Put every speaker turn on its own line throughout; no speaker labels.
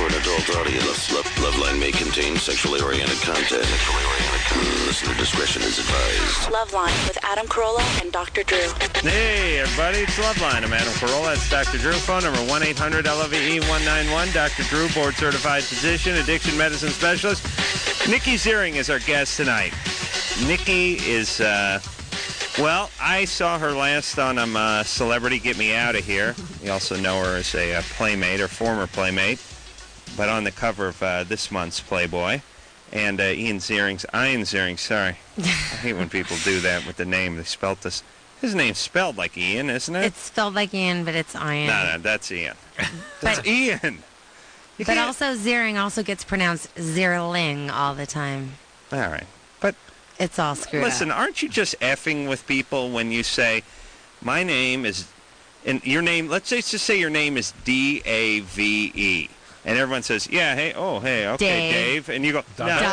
an adult audience. Loveline may contain sexually oriented content. Listener discretion is advised.
Loveline with Adam Carolla and Dr. Drew.
Hey, everybody, it's Loveline. I'm Adam Carolla. It's Dr. Drew. Phone number 1-800-LOVE-191. Dr. Drew, board-certified physician, addiction medicine specialist. Nikki Ziering is our guest tonight. Nikki is, well, I saw her last on Celebrity Get Me Out of Here. You also know her as a playmate or former playmate, but on the cover of this month's Playboy. And Ian Ziering, sorry. I hate when people do that with the name. They spelled this. His name's spelled like Ian, isn't it?
It's spelled like Ian, but it's Ian.
No, that's Ian. That's Ian.
But also Ziering also gets pronounced Zierling all the time.
All right. But
it's all screwed up.
Listen, aren't you just effing with people when you say, my name is, and your name, let's just say your name is D-A-V-E. And everyone says, yeah, hey, okay, Dave. And you go,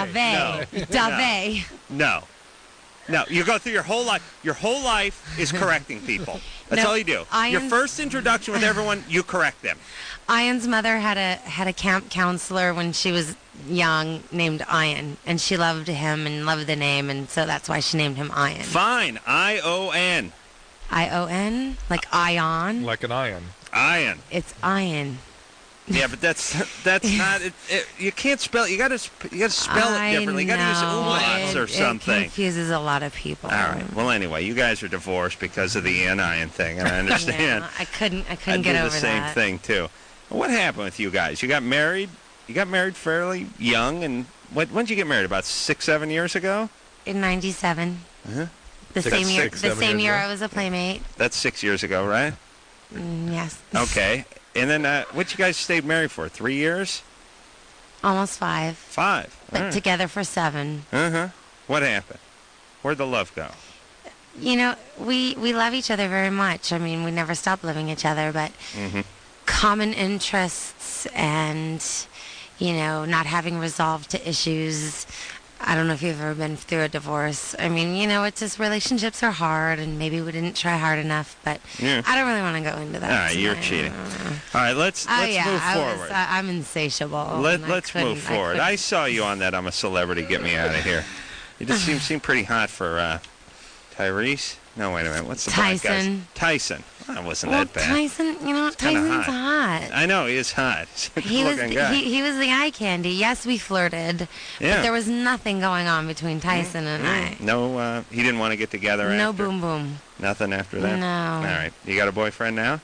No. You go through your whole life. Your whole life is correcting people. That's all you do. Your first introduction with everyone, you correct them.
Ian's mother had a camp counselor when she was young named Ian, and she loved him and loved the name, and so that's why she named him Ian.
Fine, I-O-N.
I-O-N? Like ion?
Like an ion.
Ion.
It's Ian.
Yeah, but that's not it. You can't spell. You got to spell it differently. You got to use umlauts or something.
It confuses a lot of people.
All right. Well, anyway, you guys are divorced because of the Ian thing, and I understand.
Yeah, I couldn't get over that.
I do the same thing too. What happened with you guys? You got married. You got married fairly young, and when did you get married? About 6-7 years ago.
In '97.
Uh-huh.
The same year I was a playmate.
That's 6 years ago, right?
Yes.
Okay. And then, what you guys stayed married for? 3 years?
Almost 5.
5.
But together for 7.
Uh-huh. What happened? Where'd the love go?
You know, we love each other very much. I mean, we never stopped loving each other, but common interests and, not having resolved to issues. I don't know if you've ever been through a divorce. I mean, it's just relationships are hard, and maybe we didn't try hard enough, but I don't really want to go into that.
All right, you're cheating. All right, let's move forward.
I'm insatiable.
Let's move forward. I saw you on that I'm a Celebrity, Get Me Out of Here. You just seem pretty hot for Tyrese. No, wait a minute. What's the black guy's? Tyson. Well, that wasn't that bad.
Tyson, Tyson's hot.
I know, he is hot. He's a good-looking guy.
He was the eye candy. Yes, we flirted, but there was nothing going on between Tyson and I.
No, he didn't want to get together after?
No boom boom.
Nothing after that?
No.
All right. You got a boyfriend now?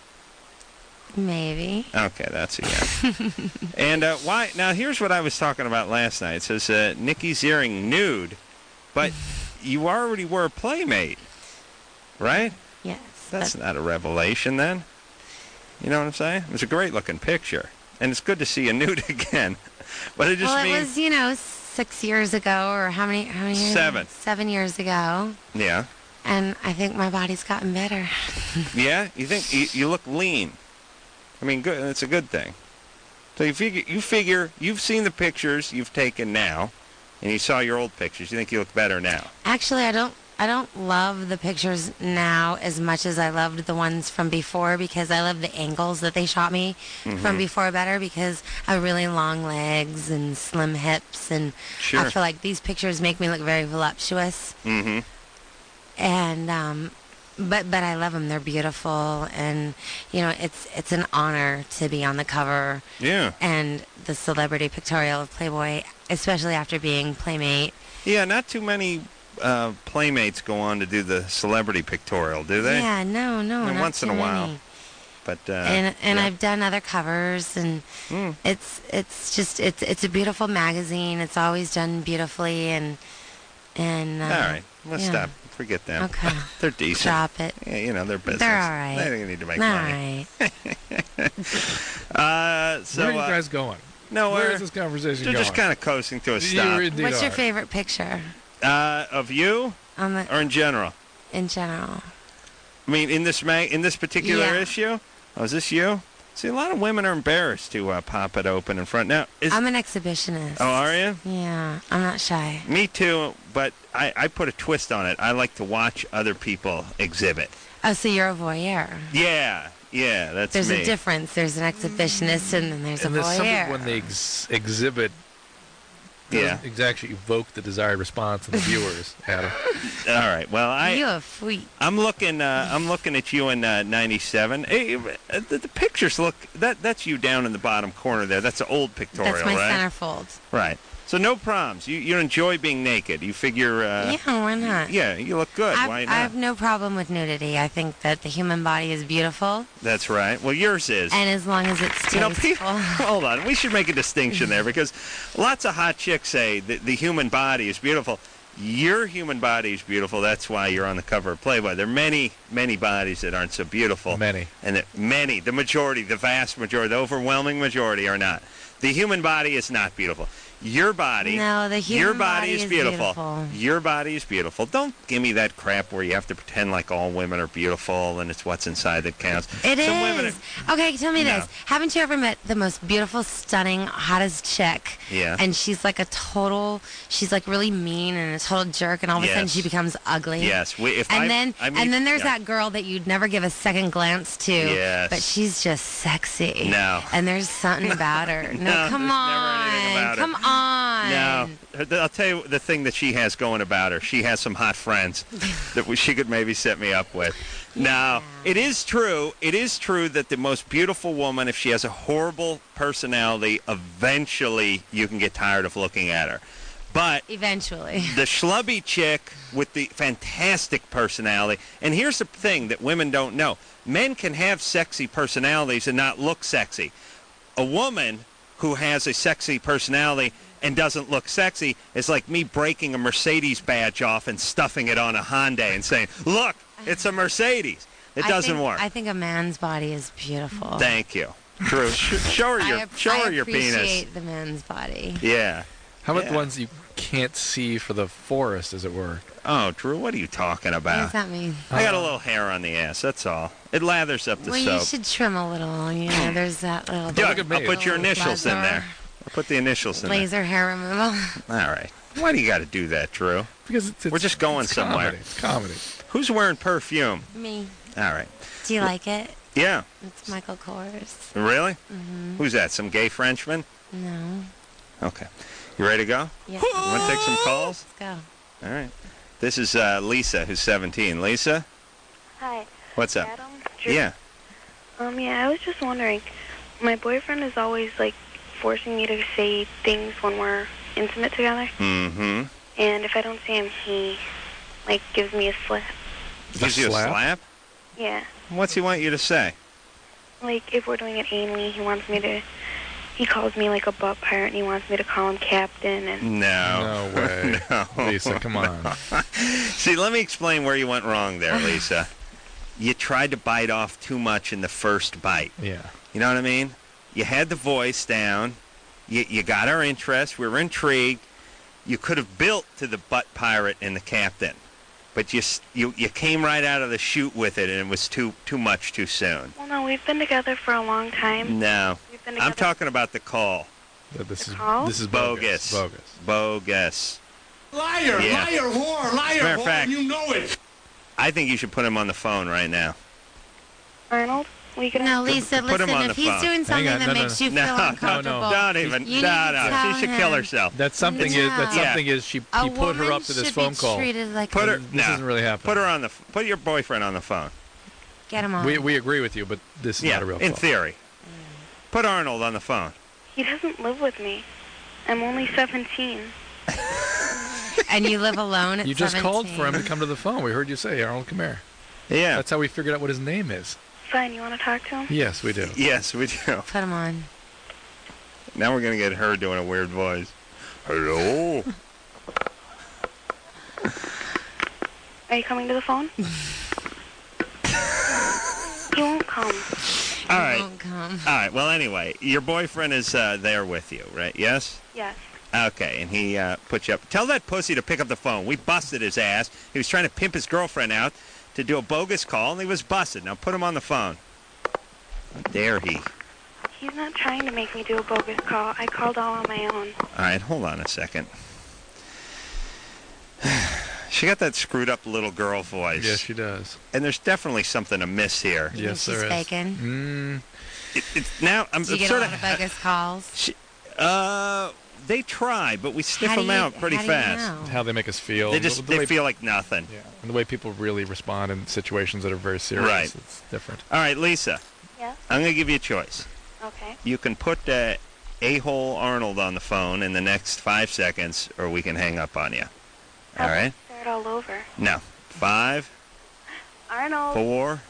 Maybe.
Okay, that's a yes. And why? Now, here's what I was talking about last night. It says, Nikki Ziering nude, but you already were a playmate, right?
Yes.
That's not a revelation, then. You know what I'm saying? It was a great-looking picture. And it's good to see you nude again. But it just means...
Well, it was, 6 years ago, or how many years?
7.
7 years ago.
Yeah.
And I think my body's gotten better.
Yeah? You think... You look lean. I mean, good. It's a good thing. So you figure you've seen the pictures you've taken now, and you saw your old pictures. You think you look better now?
Actually, I don't love the pictures now as much as I loved the ones from before, because I love the angles that they shot me from before better, because I have really long legs and slim hips, and I feel like these pictures make me look very voluptuous. Mm-hmm. And but I love them. They're beautiful, and it's an honor to be on the cover.
Yeah.
And the Celebrity Pictorial of Playboy, especially after being playmate.
Yeah, not too many playmates go on to do the Celebrity Pictorial, do they?
Yeah, no, not
once in a while. But
I've done other covers, and it's just a beautiful magazine. It's always done beautifully, and all
right, let's stop. Forget them.
Okay,
they're decent.
Drop it.
Yeah, they're business.
They're all right.
They need to make
money.
So
where are you guys going?
Nowhere.
Where is this conversation going?
They're just kind of coasting to a stop.
What's your favorite picture?
Of you, or in general?
In general.
I mean, in this particular issue. Oh, is this you? See, a lot of women are embarrassed to pop it open in front. Now,
I'm an exhibitionist.
Oh, are you?
Yeah, I'm not shy.
Me too, but I put a twist on it. I like to watch other people exhibit.
Oh, so you're a voyeur.
Yeah. Yeah, that's
There's
me.
a difference. There's an exhibitionist, and then there's
And
a
there's something
voyeur.
when they exhibit doesn't exactly evoke the desired response in the viewers, Adam.
All right. Well,
You a freak.
I'm looking at you in '97. Hey, the pictures look. That's you down in the bottom corner there. That's an old pictorial,
That's my
right?
centerfold.
Right. So no problems. You enjoy being naked. You figure.
Yeah, why not?
Yeah, you look good. Why not?
I have no problem with nudity. I think that the human body is beautiful,
That's right. Well, yours is.
and as long as it's
You know,
tasteful.
hold on. We should make a distinction there because lots of hot chicks say that the human body is beautiful. Your human body is beautiful. That's why you're on the cover of Playboy. There are many, many bodies that aren't so beautiful.
Many.
And the majority, the vast majority, the overwhelming majority are not. The human body is not beautiful. Your body,
No, the human
your body
body
is
is
beautiful.
beautiful.
Your body is beautiful. Don't give me that crap where you have to pretend like all women are beautiful and it's what's inside that counts.
It
Some women
is. Okay, tell me
No.
this. Haven't you ever met the most beautiful, stunning, hottest chick?
Yeah.
And she's like she's like really mean and a total jerk, and all of a sudden
Yes.
she becomes ugly.
Yes.
And then there's
yeah.
that girl that you'd never give a second glance to.
Yes.
But she's just sexy.
No.
And there's something about her. No,
No,
come
there's
on.
never anything about her.
Come on.
No, I'll tell you the thing that she has going about her. She has some hot friends that she could maybe set me up with. Now, it is true. It is true that the most beautiful woman, if she has a horrible personality, eventually you can get tired of looking at her. But
Eventually.
the schlubby chick with the fantastic personality, and here's the thing that women don't know. Men can have sexy personalities and not look sexy. A woman who has a sexy personality and doesn't look sexy is like me breaking a Mercedes badge off and stuffing it on a Hyundai and saying, look, it's a Mercedes. It doesn't work.
I think a man's body is beautiful.
Thank you. True. Show her your,
I
your penis.
appreciate the man's body.
Yeah.
How about
Yeah.
the ones you can't see for the forest, as it were?
Oh, Drew, what are you talking
What
about?
does that mean?
I got a little hair on the ass, that's all. It lathers up the
Well,
soap.
you should trim a little. You know, there's that little.
Yeah,
Look at me.
I'll put your
little
initials in there. I'll put the initials in
Laser hair removal.
there. All right. Why do you got to do that, Drew?
Because it's
We're just going
it's
somewhere.
Comedy. It's comedy.
Who's wearing perfume?
Me.
All right.
Do you like it?
Yeah.
It's Michael Kors.
Really?
Mm-hmm.
Who's that? Some gay Frenchman?
No.
Okay. You ready to go?
Yeah.
You want to take some calls?
Let's go.
All right. This is Lisa, who's 17. Lisa,
Hi,
what's up?
Adam. Drew.
Yeah.
Yeah, I was just wondering. My boyfriend is always like forcing me to say things when we're intimate together,
Mm-hmm.
and if I don't say him, he like gives me a slap.
Gives you a slap?
Yeah,
What's he want you to say?
like if we're doing it anally, he wants me to. He calls me like a butt pirate, and he wants me to call him captain. And
No.
No way.
No.
Lisa, come on.
See, let me explain where you went wrong there, Lisa. You tried to bite off too much in the first bite.
Yeah.
You know what I mean? You had the voice down. You got our interest. We were intrigued. You could have built to the butt pirate and the captain. But you came right out of the chute with it, and it was too much too soon.
well, no, we've been together for a long time.
No.
We've been together.
I'm talking about the call.
This is
call?
this is
Bogus.
bogus.
Bogus.
Liar,
Yeah.
liar, whore, liar,
Matter of
whore,
fact-
you know it.
I think you should put him on the phone right now.
Arnold, we can.
No, Lisa,
Put him
listen,
on the
if he's
phone.
doing something
on,
that
no,
makes
no.
you feel
No,
uncomfortable,
Don't even.
you need
No,
to
no.
tell
She should kill
him.
herself.
That's something.
Yeah.
That's
Yeah.
something. Is he
A
put her
woman
up to this
should
phone
be
call?
treated like
Put her.
This
No.
isn't really happening.
Put her on the. Put your boyfriend on the phone.
Get him on.
We agree with you, but this is
Yeah,
not a real
in
call.
theory. Put Arnold on the phone.
He doesn't live with me. I'm only 17.
And you live alone at
You just
17.
called for him to come to the phone. We heard you say, Arnold, come here.
Yeah.
That's how we figured out what his name is.
Fine, you want to talk to him?
Yes, we do.
Yes, we do.
Put him on.
Now we're gonna get her doing a weird voice. Hello.
Are you coming to the phone? He won't come.
All right.
Won't come.
All right. Well, anyway, your boyfriend is there with you, right? Yes.
Yes.
Okay, and he put you up. Tell that pussy to pick up the phone. We busted his ass. He was trying to pimp his girlfriend out to do a bogus call, and he was busted. Now put him on the phone. How dare he?
He's not trying to make me do a bogus call. I called all on my own.
All right, hold on a second. She got that screwed up little girl voice.
Yes, she does.
And there's definitely something amiss here.
Yes,
she's
there is.
faking.
Now I'm
Do you get
sort
a lot of bogus calls?
They try, but we sniff
How do
them
you-
out pretty
how do you
fast.
know?
How they make us feel.
They feel like nothing.
Yeah, and the way people really respond in situations that are very serious.
Right.
It's different.
All right, Lisa.
Yeah.
I'm going to give you a choice.
Okay.
You can put a-hole Arnold on the phone in the next 5 seconds, or we can hang up on you. All right?
Start all over.
No. 5,
Arnold.
4,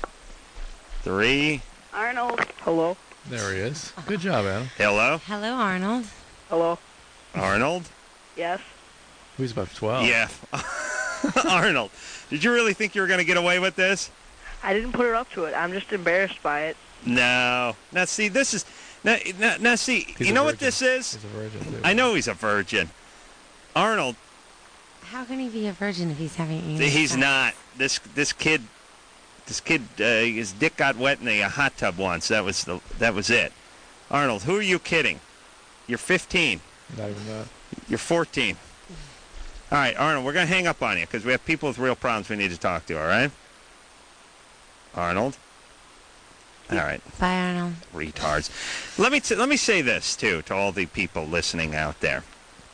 3.
Arnold.
Hello?
There he is. Good job, Adam.
Hello?
Hello, Arnold.
Hello?
Arnold?
Yes?
Who's about 12?
Yeah. Arnold, did you really think you were going to get away with this?
I didn't put it up to it. I'm just embarrassed by it.
No. Now, see, this is... Now see,
He's
you
a
know what
virgin.
this is?
He's a virgin, too.
I know he's a virgin. Arnold,
How can he be a virgin if he's having
he's not. This kid, his dick got wet in a hot tub once. That was it. Arnold, who are you kidding? You're 15.
Not even that.
You're 14. All right, Arnold, we're going to hang up on you because we have people with real problems we need to talk to, all right? Arnold? All right.
Bye, Arnold.
Retards. Let me say this, too, to all the people listening out there.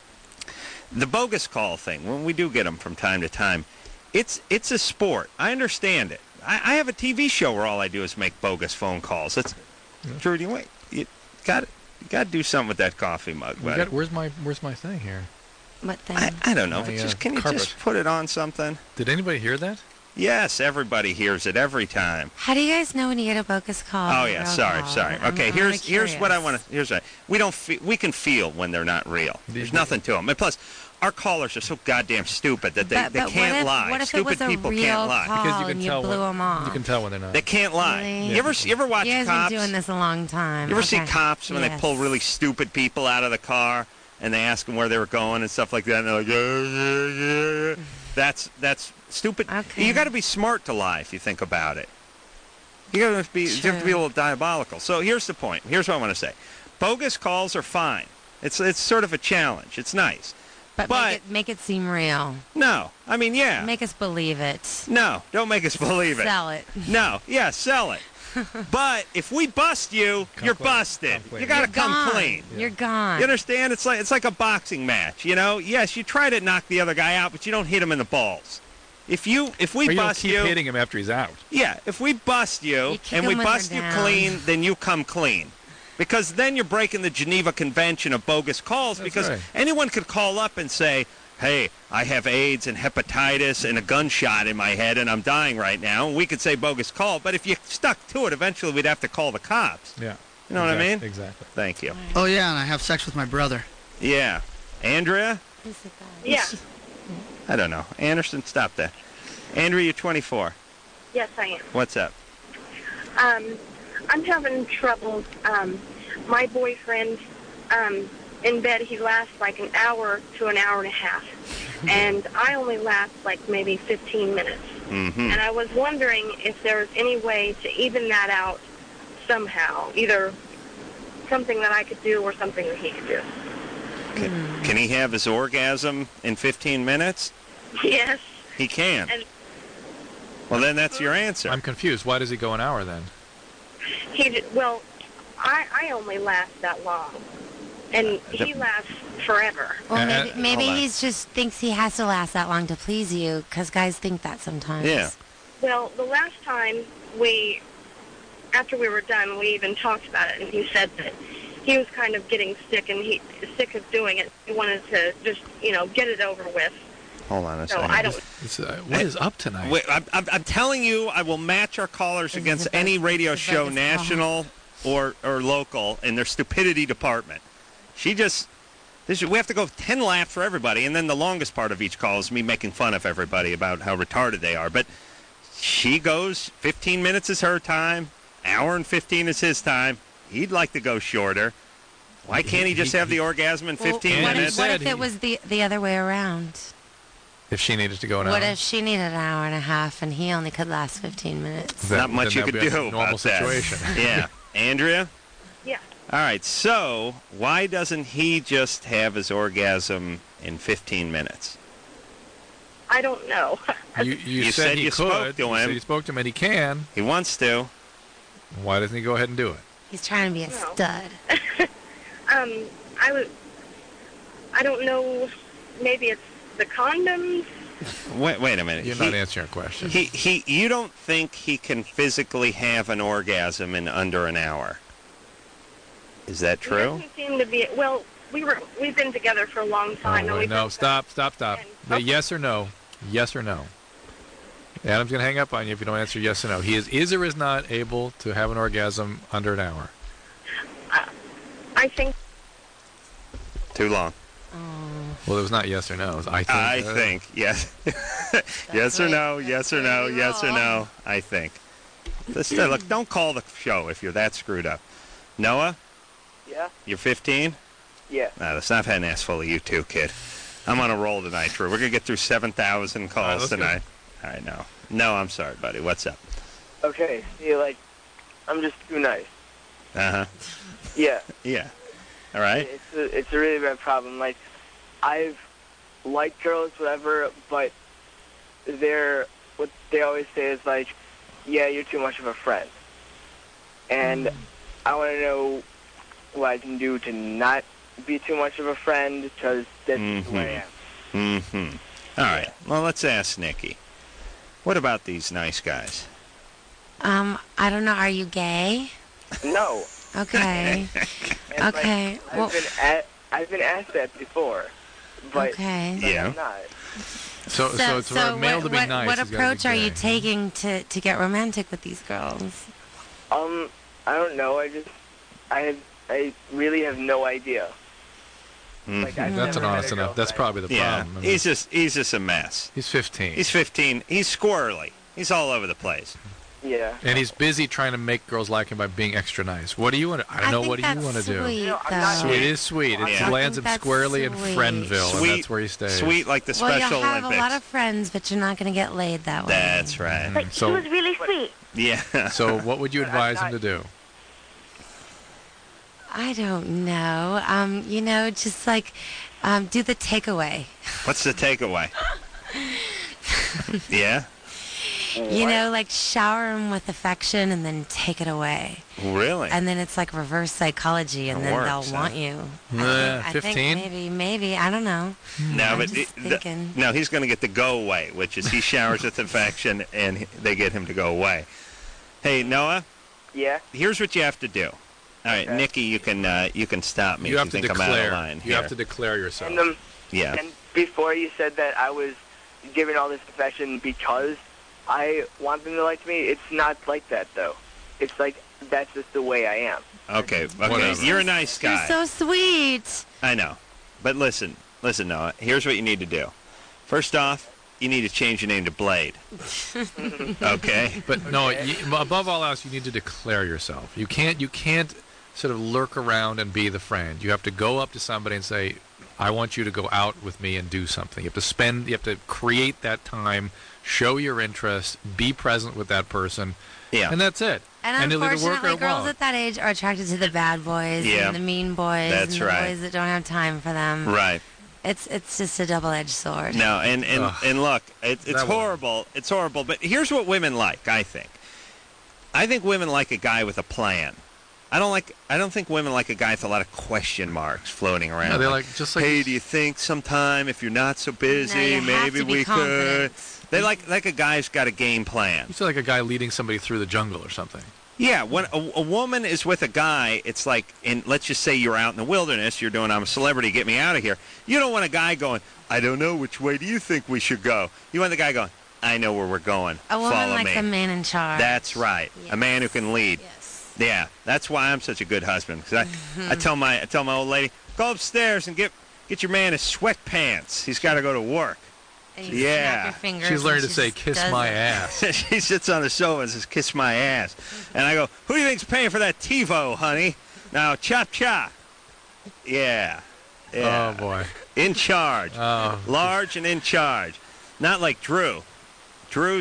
The bogus call thing, when we do get them from time to time, it's a sport. I understand it. I have a TV show where all I do is make bogus phone calls. Drew, you got to do something with that coffee mug, buddy.
Where's my thing here?
What thing?
I don't know,
My,
but can you
carpet.
just put it on something?
Did anybody hear that?
Yes, everybody hears it every time.
How do you guys know when you get a bogus call?
Oh
or a
yeah,
real
sorry.
call?
Okay,
I'm
here's what I
curious.
want to. Here's what we can feel when they're not real. There's nothing to them. And plus, our callers are so goddamn stupid that they
But
can't
what if,
lie.
What if
Stupid
it was a
people
real
can't lie.
call
Because you can
and you
tell
blew them off?
You can tell when they're not.
They can't lie.
Really?
You ever watch
You guys
cops?
been doing this a long time.
You ever see
Okay.
cops when they
Yes.
pull really stupid people out of the car and they ask them where they were going and stuff like that, and they're like, yeah. That's stupid.
Okay.
You got to be smart to lie if you think about it. You have to be a little diabolical. So here's the point. Here's what I want to say. Bogus calls are fine. It's sort of a challenge. It's nice.
But make it seem real.
No, I mean, yeah.
Make us believe it.
No, don't make us believe it.
Sell it.
No, yeah, sell it. But if we bust you, you're
clean.
busted.
Come clean.
You got to come
Gone.
clean.
You're gone.
You understand? It's like a boxing match. You know? Yes, you try to knock the other guy out, but you don't hit him in the balls. If we
Or you don't
bust
keep hitting him after he's out.
yeah, if we bust you
You kick
and we
him when
bust
they're
you
down.
clean, then you come clean. Because then you're breaking the Geneva Convention of bogus calls.
That's
Because
right.
anyone could call up and say, hey, I have AIDS and hepatitis and a gunshot in my head and I'm dying right now. And we could say bogus call. But if you stuck to it, eventually we'd have to call the cops.
Yeah.
You know what I mean?
Exactly.
Thank you.
Oh, yeah, and I have sex with my brother.
Yeah. Andrea?
Who's the guy?
Yeah.
I don't know. Anderson, stop that. Andrea, you're 24.
Yes, I am.
What's up?
I'm having trouble. My boyfriend, in bed, he lasts like an hour to an hour and a half. And I only last like maybe 15 minutes.
Mm-hmm.
And I was wondering if there's any way to even that out somehow. Either something that I could do or something that he could do.
Can he have his orgasm in 15 minutes?
Yes.
He can.
And
Well, then that's your answer.
I'm confused. Why does he go an hour then?
well, I only last that long. And he lasts forever.
Well, maybe
hold on.
he just thinks he has to last that long to please you, because guys think that sometimes.
Yeah.
Well, the last time after we were done, we even talked about it, and he said that he was kind of getting sick, and he's sick of doing it. He wanted to just, get it over with.
Hold on a
So
second.
I don't.
What is up tonight?
Wait, I'm telling you, I will match our callers
This is
against
the best-
any radio
this is the
show,
biggest
national or local, in their stupidity department. We have to go 10 laps for everybody, and then the longest part of each call is me making fun of everybody about how retarded they are. But she goes, 15 minutes is her time, hour and 15 is his time. He'd like to go shorter. Why can't he just have the orgasm in 15
What
minutes?
if
Said
it was the other way around?
If she needed to go an hour.
What if she needed an hour and a half and he only could last 15 minutes?
Then-
Not much
then
you could
that'd be a
do
normal
about that.
situation.
Yeah. Andrea?
Yeah.
All right, so why doesn't he just have his orgasm in 15 minutes?
I don't know.
You said
you
he
spoke
could.
to
You
him.
said you spoke to him, and he can.
He wants to.
Why doesn't he go ahead and do it?
He's trying to be a
No.
stud.
I don't know. Maybe it's the condoms.
Wait a minute.
You're not answering a question.
You don't think he can physically have an orgasm in under an hour? Is that
He
true?
doesn't seem to be. Well, we've been together for a long time. and
Oh,
we've
no,
been-
stop.
And-
Yes or no? Yes or no? Adam's going to hang up on you if you don't answer yes or no. He is or is not able to have an orgasm under an hour?
I think.
Too long.
Well, it was not yes or no. It was I think.
I think, yes. Yes or no, yes or no, yes or no, I think. Look, don't call the show if you're that screwed up. Noah,
Yeah?
you're 15?
Yeah.
No, let's not have an ass full of you two, kid. I'm on a roll tonight, Drew. We're going to get through 7,000 calls
let's go.
tonight. All right, no. No, I'm sorry, buddy. What's up?
Okay, see, like, I'm just too nice.
Uh-huh.
Yeah.
Yeah. All right?
It's a really bad problem. Like, I've liked girls, whatever, but what they always say is like, yeah, you're too much of a friend. And I want to know what I can do to not be too much of a friend, because that's the way I am.
Mm-hmm. All right. Well, let's ask Nikki. What about these nice guys?
I don't know. Are you gay?
No.
Okay.
And,
Okay.
Like,
Well,
I've been asked that before, but
okay.
Yeah.
I'm not.
So for a male to be nice,
what
he's gotta be
approach are you
gay.
taking to get romantic with these girls?
I don't know. I really have no idea. Like, I've
That's
never
an
met
honest
a girl
enough. That's
that-
probably the
Yeah.
problem. I mean,
He's just a mess.
he's 15.
He's 15. He's squirrely. He's all over the place.
Yeah.
And he's busy trying to make girls like him by being extra nice. What do you want to... I don't know.
think
What do you
that's
want to do?
sweet,
You know, I'm not
though.
It is sweet. It
Yeah.
lands
I
him
think that's
squarely in
sweet.
Friendville,
Sweet,
and that's where he stays.
Sweet like the
Well,
Special
you'll have
Olympics.
a lot of friends, but you're not going to get laid that way.
That's right.
But
So-
he was really sweet.
Yeah.
So what would you advise him to do?
I don't know. Just like do the takeaway.
What's the takeaway? Yeah?
Like shower them with affection and then take it away.
Really?
And then it's like reverse psychology, and
It
then
works,
they'll want
huh?
you. I
15?
think maybe. I don't know.
No,
I'm
but
just thinking.
no, he's going to get the go away, which is he showers with affection and they get him to go away. Hey, Noah,
Yeah.
here's what you have to do. All right,
Okay.
Nikki, you can stop me
You
if
have
you
to
think I'm out of
declare.
line
You
here.
have to declare yourself.
And
Yeah.
and before you said that I was giving all this affection because I want them to like me. It's not like that though. It's like that's just the way I am.
Okay.
Whatever.
You're a nice guy.
You're so sweet.
I know. But listen, Noah, here's what you need to do. First off, you need to change your name to Blade. Okay?
But no, above all else, you need to declare yourself. You can't sort of lurk around and be the friend. You have to go up to somebody and say, I want you to go out with me and do something. You have to create that time, show your interest, be present with that person,
Yeah.
and that's it.
And
it'll either work or
unfortunately,
it
girls
won't.
at that age are attracted to the bad boys
Yeah.
and the mean boys
That's
and the
right.
boys that don't have time for them.
Right.
It's just a double-edged sword.
No, and look, it's
That one.
horrible. It's horrible. But here's what women like, I think. I think women like a guy with a plan. I don't think women like a guy with a lot of question marks floating around.
No, they like just like
hey, do you think sometime if you're not so busy,
No, you have
maybe
to be
we could?
confident.
They like a guy who's got a game plan.
you feel like a guy leading somebody through the jungle or something.
Yeah, when a woman is with a guy, it's like, let's just say you're out in the wilderness, you're doing I'm a celebrity, get me out of here. You don't want a guy going, I don't know, which way do you think we should go? You want the guy going, I know where we're going.
A woman
Follow
likes
me.
a man in charge.
That's right.
Yes.
A man who can lead.
Yes.
Yeah, that's why I'm such a good husband. Because I tell my old lady, go upstairs and get your man his sweatpants. He's got to go to work.
And you
Yeah.
snap your fingers
She's learned
and
to say,
just
kiss
does
my
it.
ass.
She sits on the sofa and says, kiss my ass. And I go, who do you think's paying for that TiVo, honey? Now, chop chop. Yeah. Yeah.
Oh, boy.
In charge.
Oh.
Large and in charge. Not like Drew. Drew,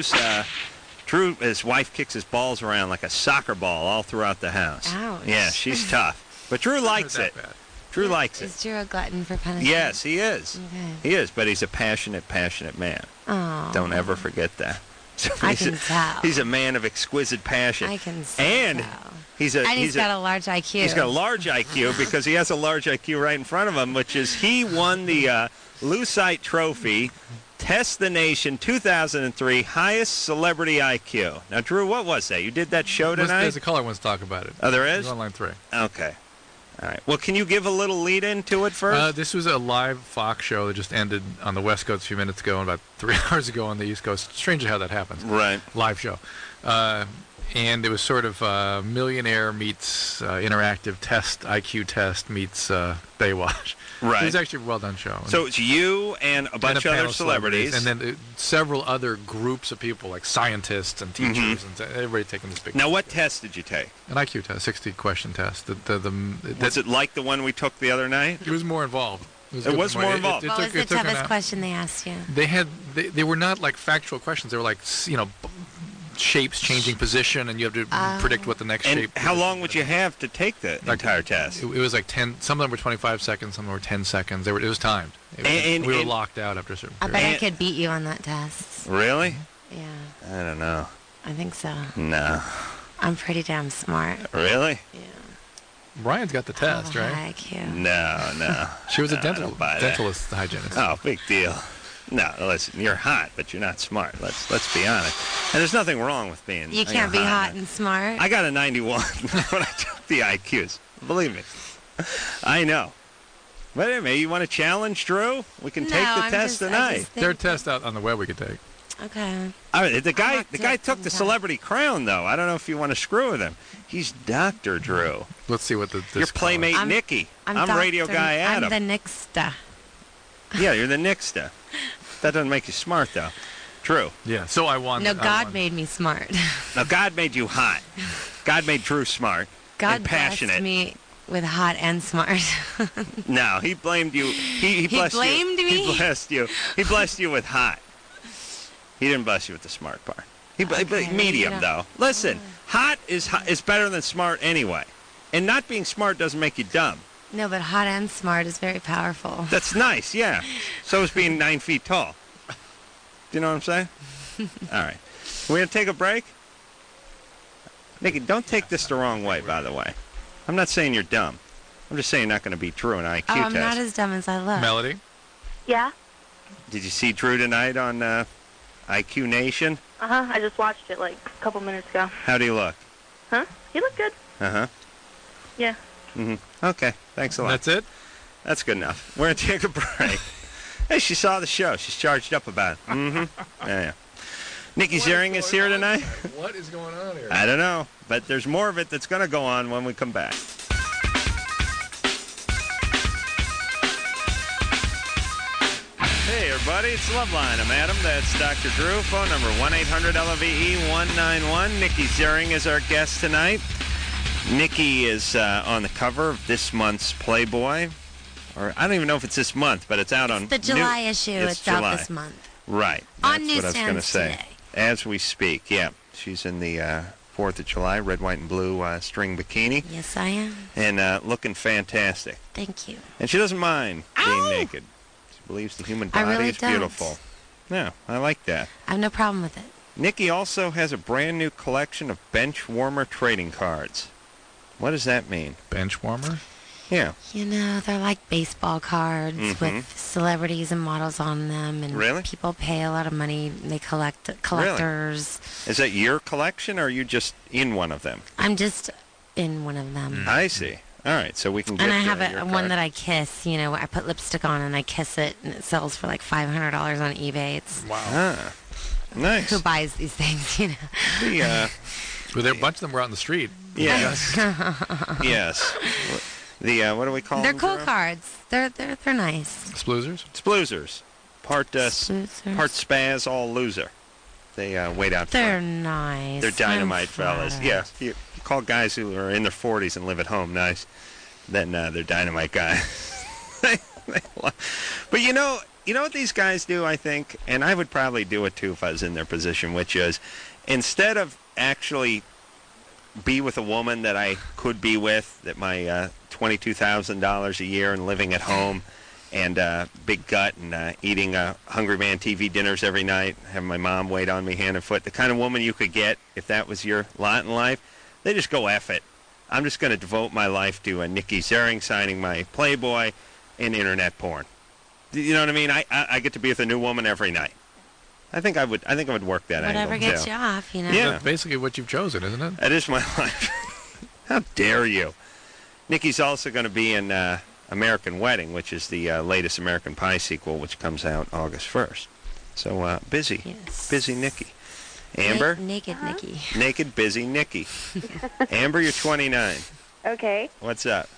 his wife kicks his balls around like a soccer ball all throughout the house.
Ouch.
Yeah, she's tough. But Drew likes
that
it.
bad.
Drew likes it.
Is Drew a glutton for punishment?
Yes, he is.
Okay.
He is, but he's a passionate man.
Oh.
Don't ever forget that. So
I can tell.
He's a man of exquisite passion.
I can
and
tell.
He's
got a large IQ.
He's got a large IQ because he has a large IQ right in front of him, which is he won the Lucite Trophy, Test the Nation 2003 highest celebrity IQ. Now, Drew, what was that? You did that show tonight?
There's a caller wants to talk about it.
Oh, there is?
It's on line 3.
Okay. All right. Well, can you give a little lead into it first?
This was a live Fox show that just ended on the West Coast a few minutes ago and about 3 hours ago on the East Coast. Strangely how that happens.
Right.
Live show. And it was sort of Millionaire meets interactive test, IQ test meets Baywatch.
Right.
It was actually a well-done show.
So it's you and a bunch of other celebrities.
And then several other groups of people, like scientists and teachers, and everybody taking this big
Now, what test did you take?
An IQ test, 60-question test.
Was it like the one we took the other night?
It was more involved.
It was more involved.
What was the toughest question they asked you?
They were not like factual questions. They were like, shapes changing position, and you have to predict what the next shape is.
How long would you have to take the entire test?
It was like 10. Some of them were 25 seconds. Some of them were 10 seconds. It was timed. We were locked out after a certain period.
I bet I could beat you on that test.
Really?
Yeah.
I don't know.
I think so.
No.
I'm pretty damn smart.
Really?
Yeah.
Brian's got the test, right?
High IQ.
No.
She was a dentalist, hygienist.
Oh, big deal. No, listen, you're hot, but you're not smart. Let's be honest. And there's nothing wrong with being.
You can't be hot and smart.
I got a 91 when I took the IQs. Believe me, I know. But anyway, you want to challenge Drew? We can take the test tonight.
Their test out on the web we could take.
Okay.
All right, the guy took the celebrity crown though. I don't know if you want to screw with him. He's Dr. Drew.
Let's see what
Your playmate Nikki. I'm Radio Guy Adam.
I'm the Nixta.
Yeah, you're the Nixta. That doesn't make you smart, though. True.
Yeah, so I won.
No, God made me smart.
No, God made you hot. God made Drew smart
God
and passionate.
blessed me with hot and smart.
No, he blamed you. He blessed
blamed
you.
me?
He blessed you. He blessed you with hot. He didn't bless you with the smart part. Medium, though. Listen, hot is better than smart anyway. And not being smart doesn't make you dumb.
No, but hot and smart is very powerful.
That's nice, yeah. So is being 9 feet tall. Do you know what I'm saying? All right. We're going to take a break? Nikki, don't take this the wrong way, by the way. I'm not saying you're dumb. I'm just saying you're not going to beat Drew in an IQ test.
I'm not as dumb as I look.
Melody?
Yeah?
Did you see Drew tonight on IQ Nation?
Uh-huh. I just watched it like a couple minutes ago.
How do you look?
Huh? You look good.
Uh-huh.
Yeah.
Okay. Thanks a lot.
That's it?
That's good enough. We're going to take a break. Hey, she saw the show. She's charged up about it. Yeah. Nikki Ziering is here tonight.
What is going on here?
I don't know, but there's more of it that's going to go on when we come back. Hey, everybody, it's Loveline. I'm Adam. That's Dr. Drew. Phone number 1-800-LOVE-191. Nikki Ziering is our guest tonight. Nikki is on the cover of this month's Playboy. Or I don't even know if it's this month, but it's out on...
the July issue. It's out this month.
Right. That's
On
what I was going to
newsstands
say.
today.
As we speak, yeah. She's in the 4th of July, red, white, and blue string bikini.
Yes, I am.
And looking fantastic.
Thank you.
And she doesn't mind being naked. She believes the human body
really
is
don't.
beautiful. Yeah, I like that.
I have no problem with it.
Nikki also has a brand new collection of bench warmer trading cards. What does that mean?
Bench warmer?
Yeah.
You know, they're like baseball cards with celebrities and models on them, and
Really?
people pay a lot of money. They collect collectors.
Is that your collection, or are you just in one of them?
I'm just in one of them.
I see. All right, so we can get
And I have
your
one
card.
that I kiss. You know, I put lipstick on and I kiss it, and it sells for like $500 on eBay. It's
Ah, nice.
who buys these things, you know?
The,
Well, there a bunch of them were out in the street.
yes. Yes. The, what do we call
They're
them?
cool
Drew?
cards. They're nice.
Sploozers?
Sploozers. Part
Sploozers.
part spaz, all loser. They wait out
They're
for
nice.
They're dynamite
I'm
fellas.
flattered.
Yeah, you call guys who are in their 40s and live at home nice, then they're dynamite guys. But you know what these guys do, I think, and I would probably do it too if I was in their position, which is instead of actually be with a woman that I could be with, that my $22,000 a year and living at home and big gut and eating Hungry Man TV dinners every night, having my mom wait on me hand and foot, the kind of woman you could get if that was your lot in life, they just go F it. I'm just going to devote my life to Nikki Zering signing my Playboy and internet porn. You know what I mean? I get to be with a new woman every night. I think I would work that angle.
Whatever gets you off, you know.
Yeah.
That's basically what you've chosen, isn't it?
That is my life. How dare you? Nikki's also going to be in American Wedding, which is the latest American Pie sequel, which comes out August 1st. So busy.
Yes.
Busy Nikki. Amber?
Naked Nikki.
Naked, busy Nikki. Amber, you're 29.
Okay.
What's up?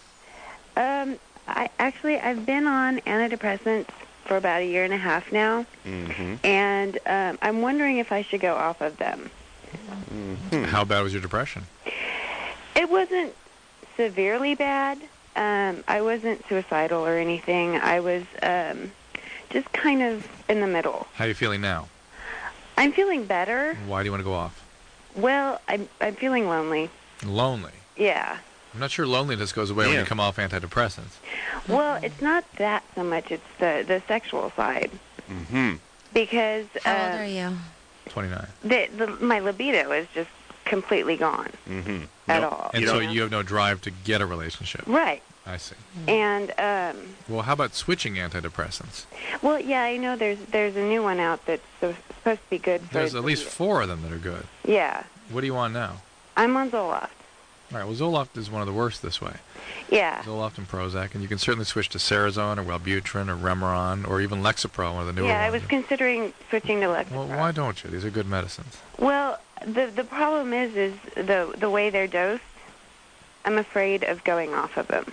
I've been on antidepressants for about 1.5 years now, and I'm wondering if I should go off of them.
How bad was your depression?
It wasn't severely bad. I wasn't suicidal or anything. I was just kind of in the middle.
How are you feeling now?
I'm feeling better.
Why do you want to go off?
Well, I'm feeling lonely.
Lonely?
Yeah.
I'm not sure loneliness goes away when you come off antidepressants.
Well, it's not that so much. It's the sexual side. Because...
How old are you?
29.
My libido is just completely gone at all.
And so you have no drive to get a relationship.
Right.
I see.
And
well, how about switching antidepressants?
well, yeah, I know there's a new one out that's supposed to be good for.
There's at least 4 of them that are good.
Yeah.
What are you on now?
I'm on Zoloft.
All right. Well, Zoloft is one of the worst this way.
Yeah.
Zoloft and Prozac, and you can certainly switch to Cerazone or Wellbutrin or Remeron or even Lexapro, one of the newer
Yeah, I
ones.
was considering switching to Lexapro.
Well, why don't you? These are good medicines.
Well, the problem is the way they're dosed. I'm afraid of going off of them.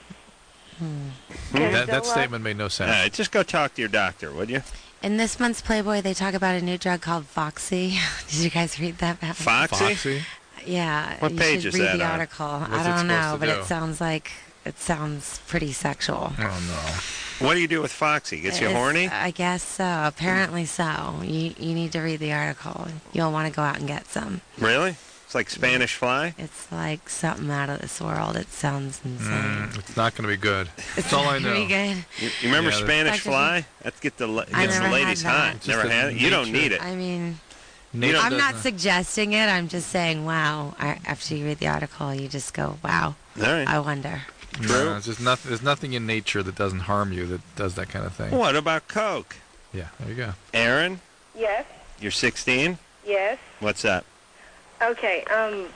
That statement made no sense.
Just go talk to your doctor, would you?
In this month's Playboy, they talk about a new drug called Foxy. Did you guys read that?
Foxy?
Yeah.
What page is
read
that
the
on?
article.
What's
I
it
don't know,
supposed to
but
do?
it sounds pretty sexual.
Oh,
What do you do with Foxy? Gets you
It's-
horny?
I guess so. Apparently so. You need to read the article. You'll want to go out and get some.
Really? It's like Spanish Fly?
It's like something out of this world. It sounds insane.
It's not going to be good.
It's
That's all I know.
very good.
You remember
Yeah,
Spanish
Dr.
Fly? That gets the
I
gets the
never
ladies
had that.
hot. Never had it? You don't need it.
I mean,
Nature
I'm not
doesn't-
suggesting it. I'm just saying, wow. After you read the article, you just go, wow.
All right.
I wonder.
No, it's just nothing. There's nothing in nature that doesn't harm you that does that kind of thing.
What about Coke?
Yeah, there you go.
Aaron,
Yes.
you're 16?
Yes.
What's up?
Okay.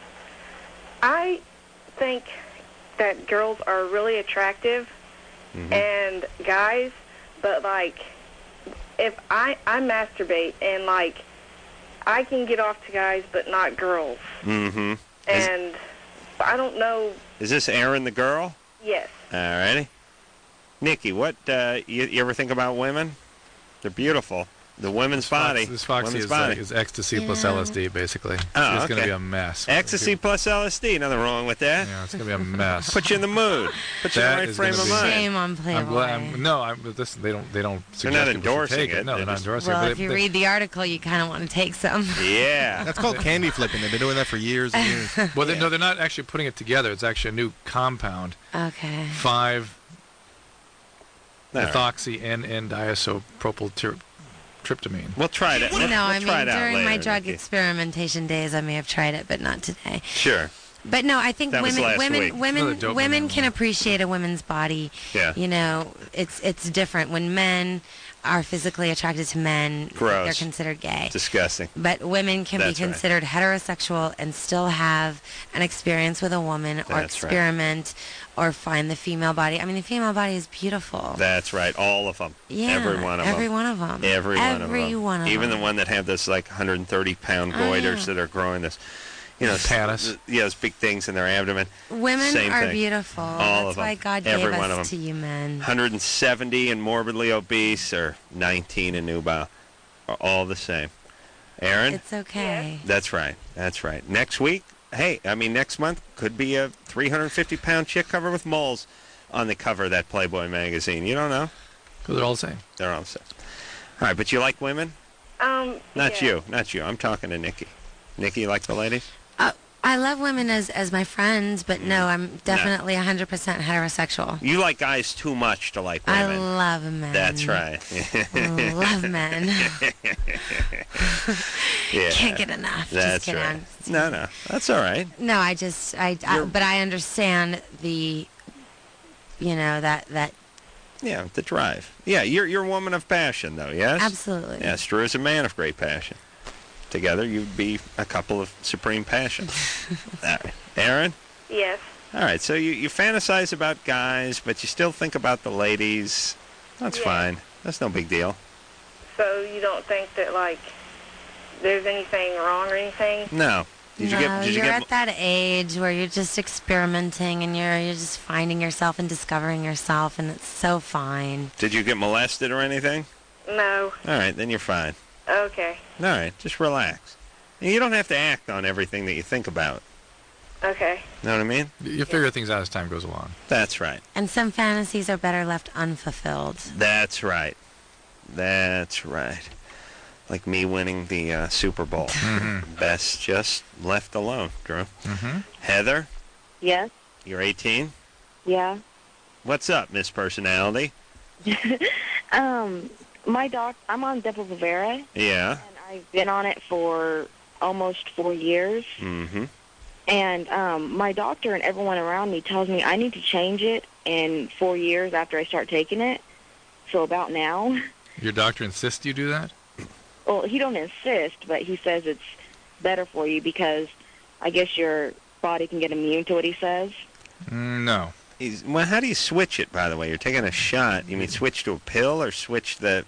I think that girls are really attractive and guys, but like, if I masturbate and like, I can get off to guys, but not girls.
Mm-hmm.
And I don't know.
Is this Aaron the girl?
Yes.
All righty. Nikki, what, you ever think about women? They're beautiful. The women's body.
This Foxy
women's
is,
body.
is ecstasy plus LSD, basically.
Oh,
It's going
okay.
to be a mess.
Ecstasy plus LSD. Nothing wrong with that.
Yeah, it's going to be a mess.
Put you in the mood. Put you in the
That
right
is
frame
gonna
of
be-
mind.
Shame on Playboy.
I'm glad. They don't suggest
They're not
people should
endorsing
take
it.
No, they're not endorsing
Well,
it.
if you read the article, you kind of want to take some.
Yeah.
That's called candy flipping. They've been doing that for years and years.
Well, no, they're not actually putting it together. It's actually a new compound.
Okay.
5
All right.
methoxy N-diisopropyltryptamine.
We'll try that.
No,
We'll
I
try
mean,
it out
during my
later,
drug
Nikki.
experimentation days, I may have tried it, but not today.
Sure.
But no, I think
That was last week.
Another dope
women
one.
can appreciate a woman's body.
Yeah.
You know, it's different when men are physically attracted to men.
Gross.
They're considered gay.
Disgusting.
But women can
That's
be
right.
considered heterosexual and still have an experience with a woman or
That's right.
experiment or find the female body. I mean, the female body is beautiful.
That's right. All of them.
Yeah,
Every one of them.
every one of them.
Every one of
Every
them.
one of
Even
them.
the one that have this like 130-pound
Oh,
goiters
yeah.
that are growing this,
Panis.
Yeah, those big things in their abdomen.
Women
Same
are
thing.
beautiful.
All
That's
of them.
why God
Every
gave
one of
us
them.
to you men.
170 and morbidly obese or 19 and nubile are all the same. Aaron?
It's okay.
That's right. That's right. Next week, next month could be a 350-pound chick covered with moles on the cover of that Playboy magazine. You don't know.
Because they're all the same.
They're all the same. All right, but you like women? Not
Yeah.
you. Not you. I'm talking to Nikki. Nikki, you like the ladies?
I love women as my friends, but no, I'm definitely 100% heterosexual.
You like guys too much to like
I
women.
love men.
That's right.
Love men.
Yeah.
Can't get enough.
That's
Just kidding.
right. No, that's all right.
No, but I understand the, that.
Yeah, the drive. Yeah, you're a woman of passion, though. Yes.
Absolutely.
Yes, Drew is a man of great passion. Together, you'd be a couple of supreme passion. All right, Aaron.
Yes.
All right, so you fantasize about guys, but you still think about the ladies. That's fine. That's no big deal.
So you don't think that, like, there's anything wrong or anything?
No. Did you
you're
get
at that age where you're just experimenting and you're just finding yourself and discovering yourself, and it's so fine.
Did you get molested or anything?
No.
All right, then you're fine.
Okay.
All right, just relax. And you don't have to act on everything that you think about.
Okay.
Know what I mean?
You figure things out as time goes along.
That's right.
And some fantasies are better left unfulfilled.
That's right. That's right. Like me winning the Super Bowl. Best just left alone, Drew. Heather,
Yes.
you're 18.
Yeah.
What's up, Miss Personality?
I'm on Depo-Provera,
Yeah.
and I've been on it for almost 4 years.
Mm-hmm.
And my doctor and everyone around me tells me I need to change it in 4 years after I start taking it. So about now.
Your doctor insists you do that?
Well, he don't insist, but he says it's better for you because I guess your body can get immune to what he says.
No.
Well, how do you switch it, by the way? You're taking a shot. You mean switch to a pill or switch to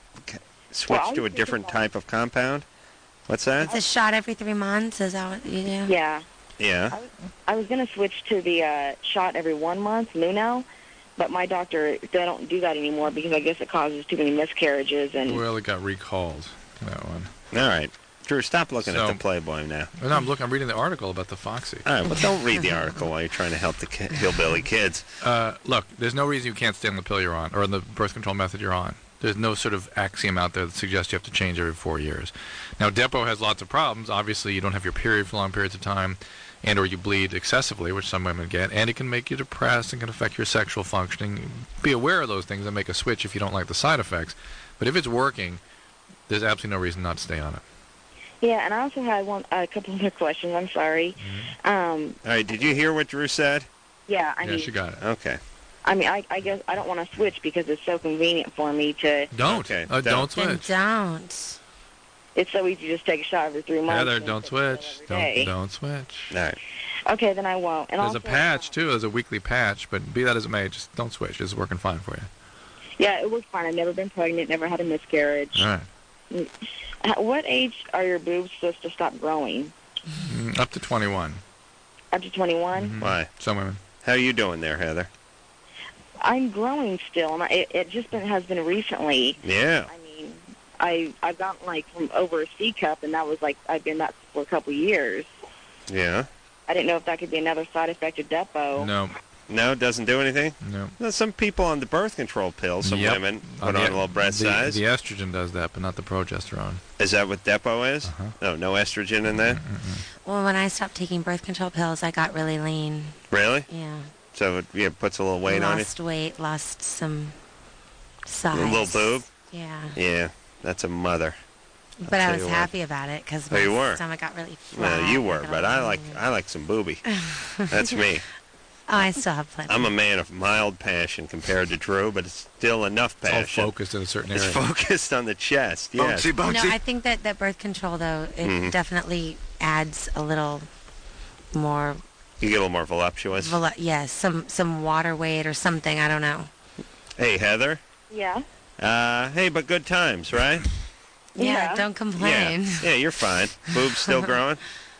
a different type of compound? What's that?
It's a shot every 3 months. Is that what you do?
Yeah.
Yeah.
I was going to switch to the shot every 1 month, Luno, but my doctor, they don't do that anymore because I guess it causes too many miscarriages. And
Well, it got recalled, that one.
All right. Drew, stop looking at the Playboy now.
No, I'm reading the article about the Foxy.
All right, well, don't read the article while you're trying to help the hillbilly kids.
Look, there's no reason you can't stay on the pill you're on, or on the birth control method you're on. There's no sort of axiom out there that suggests you have to change every 4 years. Now, Depo has lots of problems. Obviously, you don't have your period for long periods of time, and or you bleed excessively, which some women get, and it can make you depressed and can affect your sexual functioning. Be aware of those things and make a switch if you don't like the side effects. But if it's working, there's absolutely no reason not to stay on it.
yeah, and I also had a couple other questions. I'm sorry.
All right, did you hear what Drew said?
Yeah, I mean,
she got it.
Okay.
I mean, I guess I don't want to switch because it's so convenient for me to.
Don't.
Okay,
don't
Then
switch.
don't.
It's so easy to just take a shot every 3 months.
Heather,
and
don't
take it
switch.
every day.
Don't switch.
All right.
Okay, then I won't. And
There's
also,
a patch, too. There's a weekly patch, but be that as it may, just don't switch. It's working fine for you.
Yeah, it works fine. I've never been pregnant, never had a miscarriage.
All right.
At what age are your boobs supposed to stop growing?
Up to 21.
Up to 21?
Why?
Some women.
How are you doing there, Heather?
I'm growing still, and it just has been recently.
Yeah.
I mean, I've gotten like from over a C cup, and that was like I've been that for a couple years.
Yeah.
I didn't know if that could be another side effect of Depo.
No.
No, it doesn't do anything?
No.
Well, some people on the birth control pill, some
Yep.
women put on a little breast size.
The estrogen does that, but not the progesterone.
Is that what Depo is? No estrogen in that?
Well, when I stopped taking birth control pills, I got really lean.
Really?
Yeah.
So it puts a little weight on you?
Lost weight, lost some size.
A little boob?
Yeah.
Yeah, that's a mother.
But I
tell
was
you what.
happy about it because
Oh, you were?
my stomach got really flat.
No, you were, but I like some booby. That's me.
Oh, I still have plenty.
I'm a man of mild passion compared to Drew, but it's still enough passion.
It's all focused in a certain area.
It's focused on the chest, yes.
No, I think that birth control, though, it definitely adds a little more.
You get a little more voluptuous.
Yes, some water weight or something. I don't know.
Hey, Heather.
Yeah.
Hey, but good times, right?
Yeah, don't complain.
Yeah, you're fine. Boobs still growing?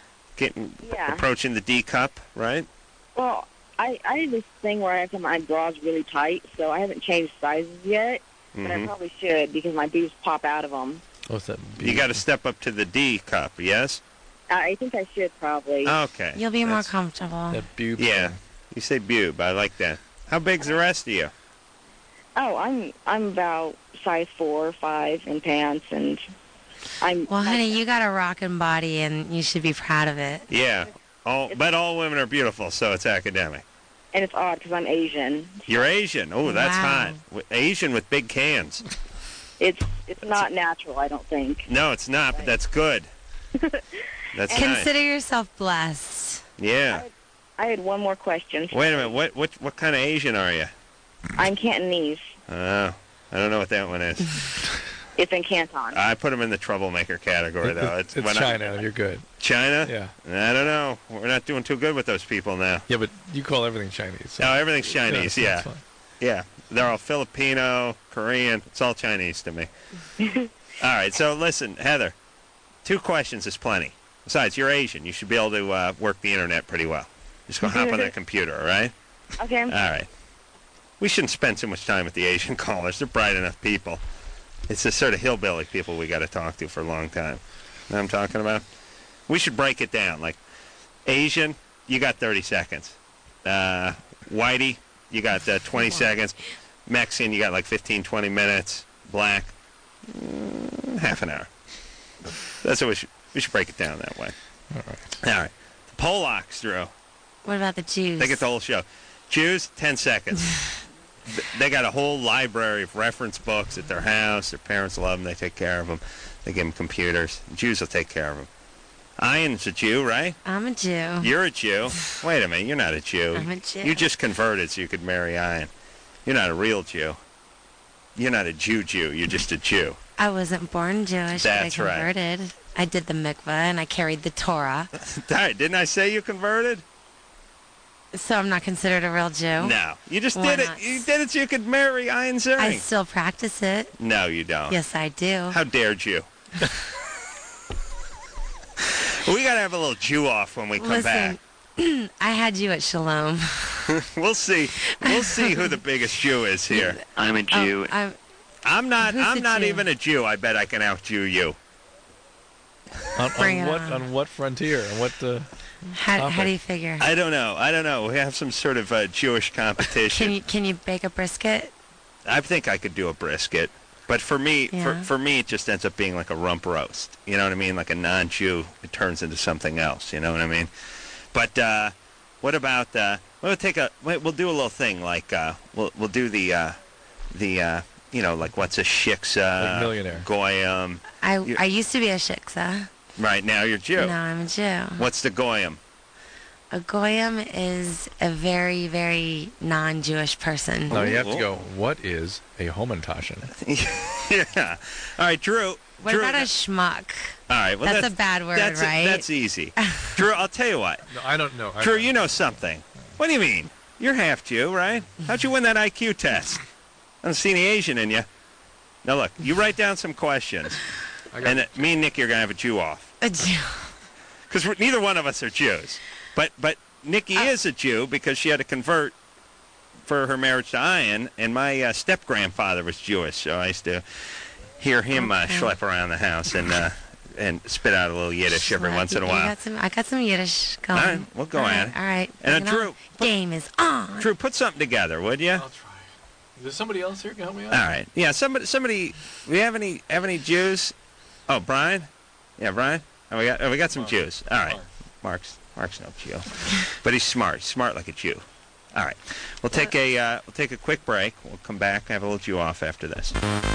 Approaching the D cup, right?
Well, I have this thing where I have my bras really tight, so I haven't changed sizes yet, but I probably should because my boobs pop out of them.
What's that?
You got to step up to the D cup, yes?
I think I should probably.
Okay.
You'll be more comfortable.
That boob.
Yeah, you say boob. I like that. How big's the rest of you?
Oh, I'm about size 4 or 5 in pants, and I'm.
Well, honey, you got a rockin' body, and you should be proud of it.
Yeah. But all women are beautiful, so it's academic.
And it's odd because I'm Asian.
You're Asian. Oh, that's
Wow.
hot. Asian with big cans.
It's not natural, I don't think.
No, it's not, but that's good. That's
Consider
nice.
yourself blessed.
Yeah.
I had one more question.
Wait a minute. What kind of Asian are you?
I'm Cantonese.
Oh, I don't know what that one is.
It's in Canton.
I put them in the troublemaker category, though.
It's China. You're good.
China?
Yeah.
I don't know. We're not doing too good with those people now.
Yeah, but you call everything Chinese. So.
No, everything's Chinese,
so
yeah.
that's fine.
Yeah. They're all Filipino, Korean. It's all Chinese to me. All right, so listen, Heather, 2 questions is plenty. Besides, you're Asian. You should be able to work the internet pretty well. Just go hop on that computer, all right?
Okay.
All right. We shouldn't spend too much time with the Asian callers. They're bright enough people. It's the sort of hillbilly people we got to talk to for a long time. You know what I'm talking about? We should break it down. Like, Asian, you got 30 seconds. Whitey, you got 20 seconds. Mexican, you got like 15, 20 minutes. Black, half an hour. That's what we should break it down that way.
All right.
All right. The Polacks, Drew.
What about the Jews?
They get the whole show. Jews, 10 seconds. They got a whole library of reference books at their house. Their parents love them. They take care of them. They give them computers. Jews will take care of them. Ian's a Jew, right?
I'm a Jew.
You're a Jew. Wait a minute. You're not a Jew.
I'm a Jew.
You just converted so you could marry Ian. You're not a real Jew. You're not a Jew. You're just a Jew.
I wasn't born Jewish.
That's
but I
right.
converted. I did the mikveh and I carried the Torah.
Didn't I say you converted?
So I'm not considered a real Jew?
No. You just
Why
did
not?
it. You did it so you could marry Ian Ziering.
I still practice it.
No, you don't.
Yes, I do.
How dared you? We got to have a little Jew off when we come back.
Listen, I had you at Shalom.
We'll see. We'll see who the biggest Jew is here.
I'm a Jew.
I'm not.
Who's
I'm
the
not
Jew?
even a Jew. I bet I can out-Jew you.
Bring it on.
On what frontier? On what
How do you figure?
I don't know. We have some sort of Jewish competition.
Can you bake a brisket?
I think I could do a brisket, but for me,
Yeah.
for me, it just ends up being like a rump roast. You know what I mean? Like a non-Jew, it turns into something else. You know what I mean? But what about? We'll do a little thing like we'll do the like what's a shiksa?
Like millionaire.
Goyim.
I used to be a shiksa.
Right now you're Jew.
Now I'm a Jew.
What's the goyim?
A goyim is a very, very non-Jewish person.
No, you have to go, what is a homentashen?
Yeah. All right, Drew.
What
Drew,
about a schmuck?
All right. Well,
That's a bad word, right?
That's easy. Drew, I'll tell you what.
No, I don't know.
Drew, you know something. What do you mean? You're half Jew, right? How'd you win that IQ test? I don't see any Asian in you. Now, look, you write down some questions, and me and Nikki are going to have a Jew off.
A Jew.
Because neither one of us are Jews. But Nikki is a Jew because she had to convert for her marriage to Ian, and my step-grandfather was Jewish, so I used to hear him schlep around the house and spit out a little Yiddish every once in a while.
I got some Yiddish going.
All right, we'll go at it.
All right.
And
bring it
Drew,
on. Game is on.
Drew, put something together, would you?
I'll try. Is there somebody else here who can help me out?
All right. Yeah, somebody. We have any Jews? Oh, Brian. Yeah, Brian. We got some Jews. All right. Mark's no Jew, but he's smart. He's smart like a Jew. All right. We'll take a quick break. We'll come back and have a little Jew off after this.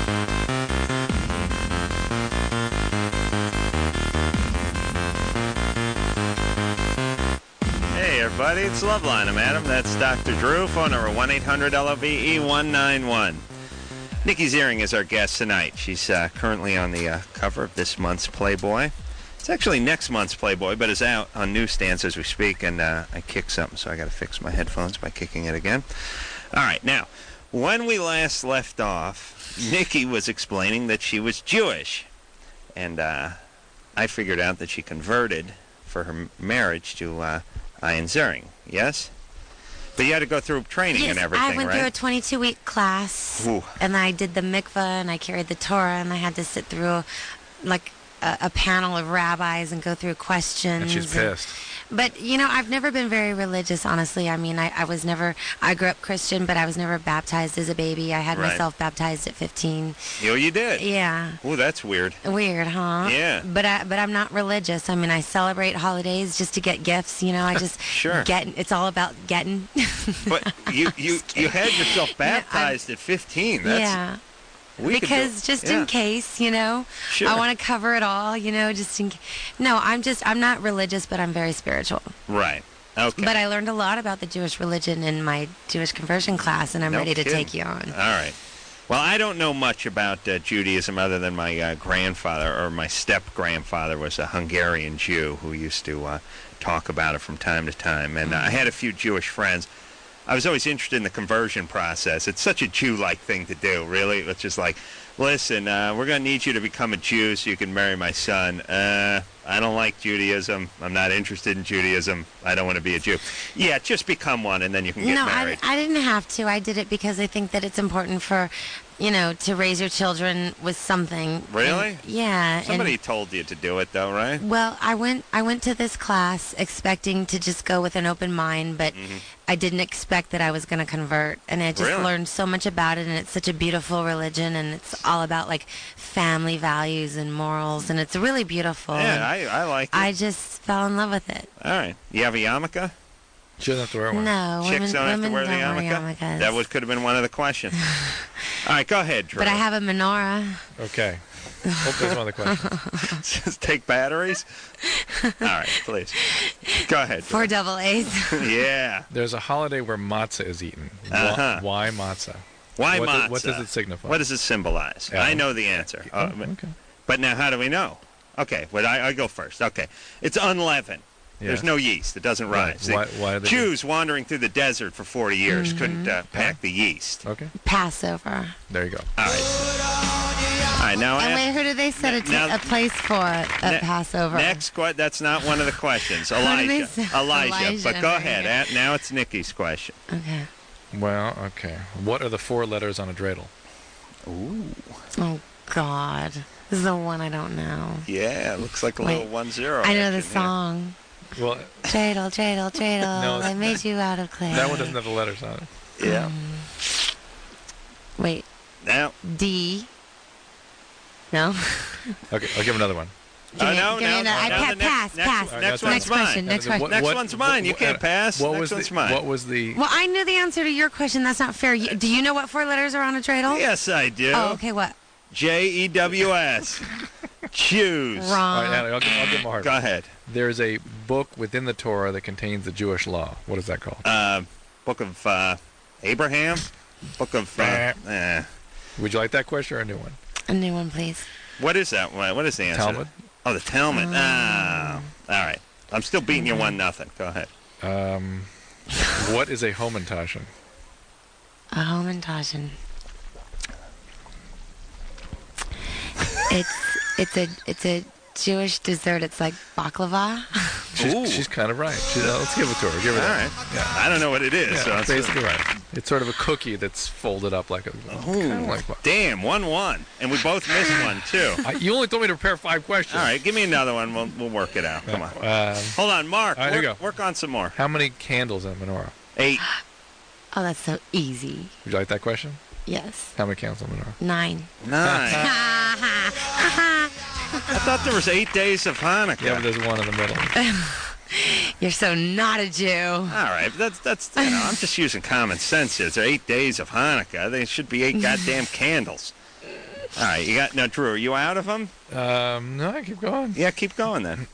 Hey, everybody. It's Loveline. I'm Adam. That's Dr. Drew. Phone number 1-800-LOVE-191. Nikki Ziering is our guest tonight. She's currently on the cover of this month's Playboy. It's actually next month's Playboy, but is out on newsstands as we speak, and I kicked something, so I got to fix my headphones by kicking it again. All right, now, when we last left off, Nikki was explaining that she was Jewish, and I figured out that she converted for her marriage to Ian Ziering, yes? But you had to go through training and everything,
I went
right?
through a 22-week class,
Ooh.
and I did the mikveh, and I carried the Torah, and I had to sit through, like, a panel of rabbis and go through questions.
And she's pissed.
But, I've never been very religious, honestly. I mean, I grew up Christian, but I was never baptized as a baby. I had
Right.
myself baptized at 15.
Oh, you did?
Yeah.
Oh, that's weird.
Weird, huh?
Yeah.
But I'm not religious. I mean, I celebrate holidays just to get gifts. I just
Sure.
it's all about getting.
But you had yourself baptized at 15. That's,
yeah.
we could
Because
do-
just
yeah.
in case,
Sure.
I want to cover it all, just in case. No, I'm not religious, but I'm very spiritual.
Right. Okay.
But I learned a lot about the Jewish religion in my Jewish conversion class, and I'm
No
ready to
kidding.
take you on.
All right. Well, I don't know much about Judaism other than my grandfather, or my step-grandfather, was a Hungarian Jew who used to talk about it from time to time. And I had a few Jewish friends. I was always interested in the conversion process. It's such a Jew-like thing to do, really. It's just like, listen, we're going to need you to become a Jew so you can marry my son. I don't like Judaism. I'm not interested in Judaism. I don't want to be a Jew. Yeah, just become one, and then you can get married.
I didn't have to. I did it because I think that it's important for, to raise your children with something.
Really?
And, yeah.
Somebody told you to do it, though, right?
Well, I went to this class expecting to just go with an open mind, but I didn't expect that I was going to convert, and I just
Really?
learned so much about it, and it's such a beautiful religion, and it's all about like family values and morals, and it's really beautiful.
Yeah,
and
I like it.
I just fell in love with it.
All right. You have a yarmulke?
She doesn't have to wear one.
No,
Chicks don't have to wear the
don't wear
yarmulke?
yarmulkes.
That could have been one of the questions. All right, go ahead, Drew.
But I have a menorah.
Okay. Hope there's one other question.
Just take batteries? All right, please. Go ahead, Drew.
4 double A's.
Yeah.
There's a holiday where matzah is eaten.
Uh-huh.
Why matzah?
Why
what
matzah?
What does it signify?
What does it symbolize?
Yeah.
I know the answer.
Okay.
But now how do we know? Okay, well, I go first. Okay. It's unleavened.
Yeah.
There's no yeast. It doesn't
Right.
rise.
Why do they
Jews wandering through the desert for 40 years couldn't pack the yeast.
Okay.
Passover.
There you go.
All right. All right, now
And wait, who did they set
now-
a place for at Passover?
Next, that's not one of the questions.
did they
Elijah.
say?
Elijah.
Elijah,
But go
very
ahead. Now it's Nikki's question.
Okay.
Well, okay. What are the 4 letters on a dreidel?
Ooh.
Oh, God. This is the one I don't know.
Yeah, it looks like a little 1-0.
I know the
action,
song.
Well,
Dreidel, dreidel, dreidel.
No,
I made you out of clay.
that one doesn't have the letters on it.
Yeah.
Wait.
Now.
D. No?
Okay, I'll give another one.
Give me another. I pass.
Next one's
question.
mine.
Next question.
Next one's mine. You can't pass. Next one's mine.
What was the...
Well, I knew the answer to your question. That's not fair. Do you know what 4 letters are on a dreidel?
Yes, I do.
Oh, okay. What?
J-E-W-S. Choose.
Wrong.
All right, Anna, I'll give him a hard
Go
one.
ahead.
There's a book within the Torah that contains the Jewish law. What is that called?
Book of Abraham. Book of...
Would you like that question or a new one?
A new one, please.
What is that? What is the answer?
Talmud.
Oh, the Talmud. All right. I'm still beating you 1-0. Go ahead.
What is a Homentashen?
A Homentashen. It's a Jewish dessert. It's like baklava.
She's kind of right. Let's give it to her. Give her
All
that.
right.
Yeah.
I don't know what it is.
Yeah,
so
that's basically right. It's sort of a cookie that's folded up like a... kind of like,
Damn, 1-1. And we both missed one, too.
you only told me to prepare 5 questions.
All right, give me another one. We'll work it out. Come on. Hold on, Mark.
All right, here we go.
Work on some more.
How many candles in a menorah?
8.
Oh, that's so easy.
Would you like that question?
Yes.
How many candles in a menorah?
9.
9. I thought there was 8 days of Hanukkah.
Yeah, but there's one in the middle.
You're so not a Jew.
All right, that's I'm just using common sense here. There are 8 days of Hanukkah. There should be 8 goddamn candles. All right, you got... Now, Drew, are you out of them?
No, I keep going.
Yeah, keep going then.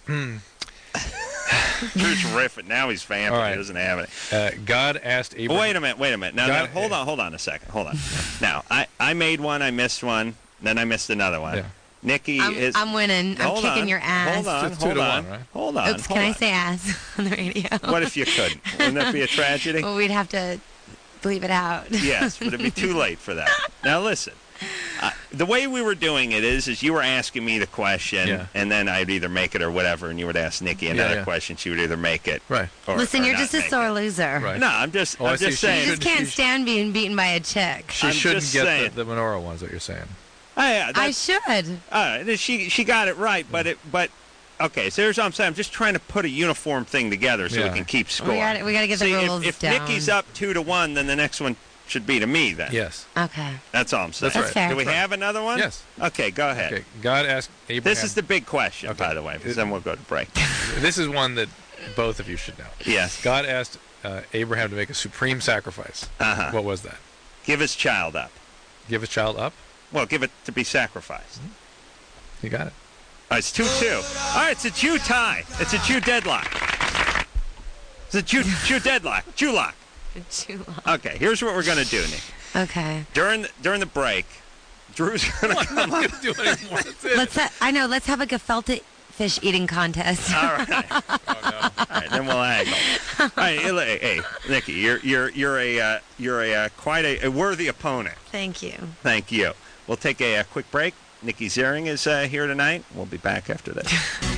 Drew's riffing. Now he's vamping.
All right.
He doesn't have it.
God asked Abraham...
Wait a minute. Now, hold on a second. Hold on. Now, I made one, I missed one, then I missed another one.
Yeah.
Nikki is...
I'm winning. I'm kicking your ass.
Hold on.
Oops, can I say ass on the radio?
What if you couldn't? Wouldn't that be a tragedy?
Well, we'd have to bleep it out.
Yes, but it'd be too late for that. Now, listen. The way we were doing it is you were asking me the question, and then I'd either make it or whatever, and you would ask Nikki another question. She would either make it.
Right.
Listen, you're just a sore
it.
loser.
Right.
No, I'm just saying.
You just can't stand being beaten by a chick.
She
I'm
shouldn't
just
get
saying.
the menorah ones that you're saying.
I should.
She got it right, but Okay, so here's what I'm saying. I'm just trying to put a uniform thing together so we can keep score.
We got to get the rules
if
down.
Nikki's up 2-1, then the next one should be to me then.
Yes.
Okay.
That's all I'm saying.
That's fair.
Do we have another one?
Yes.
Okay, go ahead.
Okay. God asked Abraham.
This is the big question, by the way, because then we'll go to break.
This is one that both of you should know.
Yes.
God asked Abraham to make a supreme sacrifice.
Uh-huh.
What was that?
Give his child up.
Give his child up?
Well, give it to be sacrificed.
You got it.
All right, it's 2-2. All right, it's a Jew tie. It's a Jew deadlock. It's a Jew deadlock. Jew lock. Okay, here's what we're going to do, Nick.
Okay.
During the break, Drew's going to come up.
Do anymore. That's it.
Let's have a gefilte fish eating contest.
All right. All right, then we'll haggle. All right, hey, Nikki, you're quite a worthy opponent.
Thank you.
Thank you. We'll take a quick break. Nikki Ziering is here tonight. We'll be back after this.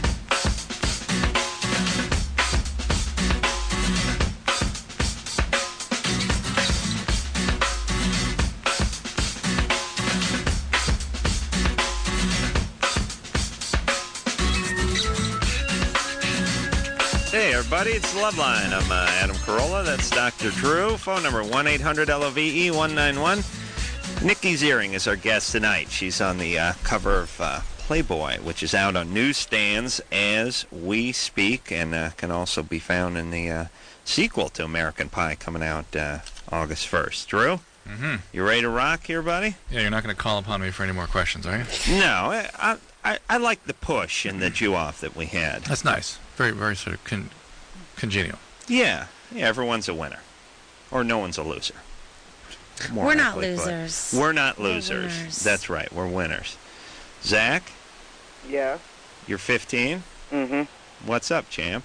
Hey, everybody, it's Loveline. I'm Adam Carolla. That's Dr. Drew. Phone number 1-800-LOVE-191. Nikki Ziering is our guest tonight. She's on the cover of Playboy, which is out on newsstands as we speak, and can also be found in the sequel to American Pie coming out August 1st. Drew?
Mm-hmm.
You ready to rock here, buddy?
Yeah, you're not going to call upon me for any more questions, are you?
No, I like the push and the Jew off that we had.
That's nice. Very, very sort of congenial.
Yeah, everyone's a winner. Or no one's a loser.
We're not losers.
We're not losers.
Winners.
That's right. We're winners. Zach?
Yeah.
You're 15?
Mm-hmm.
What's up, champ?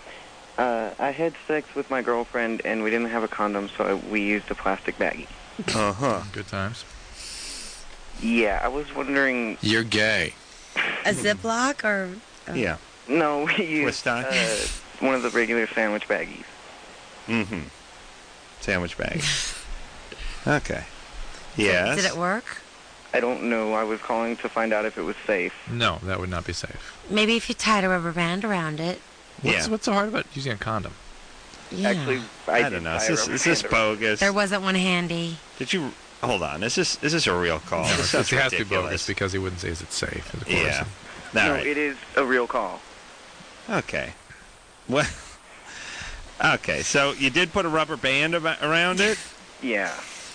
I had sex with my girlfriend, and we didn't have a condom, so we used a plastic baggie.
Uh-huh.
Good times.
Yeah, I was wondering...
You're gay.
A Ziploc or...
Yeah.
No, we used
Twist
one of the regular sandwich baggies.
Mm-hmm. Sandwich bag. Okay. Yes.
Did it work?
I don't know. I was calling to find out if it was safe.
No, that would not be safe.
Maybe if you tied a rubber band around it.
What's so hard about using a condom?
Yeah.
Actually,
I don't know. Is this bogus?
There wasn't one handy.
Did you... Hold on. Is this a real call?
No,
This
it
sounds
has to be
ridiculous.
bogus because he wouldn't say is it safe. Of course.
Yeah.
No,
All right.
it is a real call.
Okay. Well... Okay, so you did put a rubber band around it?
Yeah.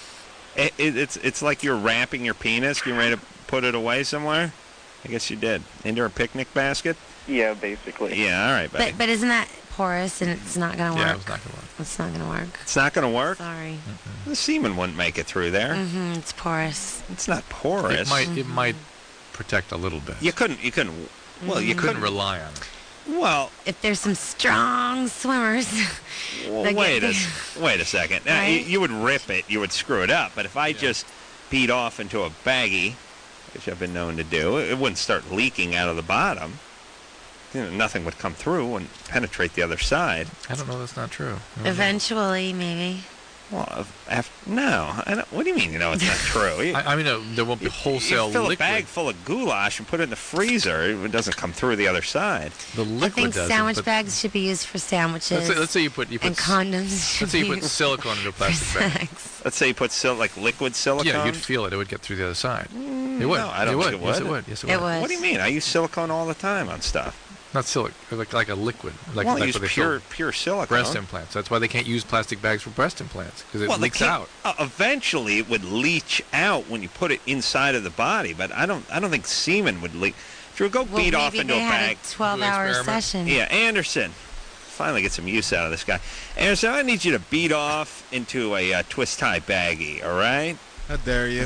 It's like you're wrapping your penis. You ready to put it away somewhere? I guess you did. Into a picnic basket?
Yeah, basically.
Yeah, all right, buddy.
But isn't that porous and it's not going to work?
Yeah, it's not going to work.
It's not going to work.
It's not going to work?
Sorry.
The semen wouldn't make it through there.
Mm-hmm. It's porous.
It's not porous.
It might protect a little bit.
You couldn't, well, you couldn't
rely on it.
Well,
if there's some strong swimmers.
Well, wait a second. Now,
Right?
you would rip it, you would screw it up. But if I just beat off into a baggie, which I've been known to do, it wouldn't start leaking out of the bottom. Nothing would come through and penetrate the other side.
I don't know. That's not true.
Eventually, maybe.
Well, no. What do you mean? It's not true.
I mean, there won't be wholesale
you fill
liquid.
a bag full of goulash and put it in the freezer. It doesn't come through the other side.
The
I
liquid
think
doesn't.
sandwich
but
bags should be used for sandwiches.
let's say you put
and condoms.
Let's say you put silicone into a plastic bag.
Let's say you put liquid silicone.
Yeah, you'd feel it. It would get through the other side. It would.
No, I don't think it would.
Yes, it would. Yes, it would.
It would.
What do you mean? I use silicone all the time on stuff.
Not silicone, like a liquid. Like
I
what
use
they
pure
fill
silicone.
breast implants. That's why they can't use plastic bags for breast implants because it leaks out.
Eventually, it would leach out when you put it inside of the body, but I don't think semen would leak. Drew, go beat off into a bag.
A 12-hour session.
Yeah, Anderson. Finally get some use out of this guy. Anderson, I need you to beat off into a twist tie baggie. All right?
How dare you?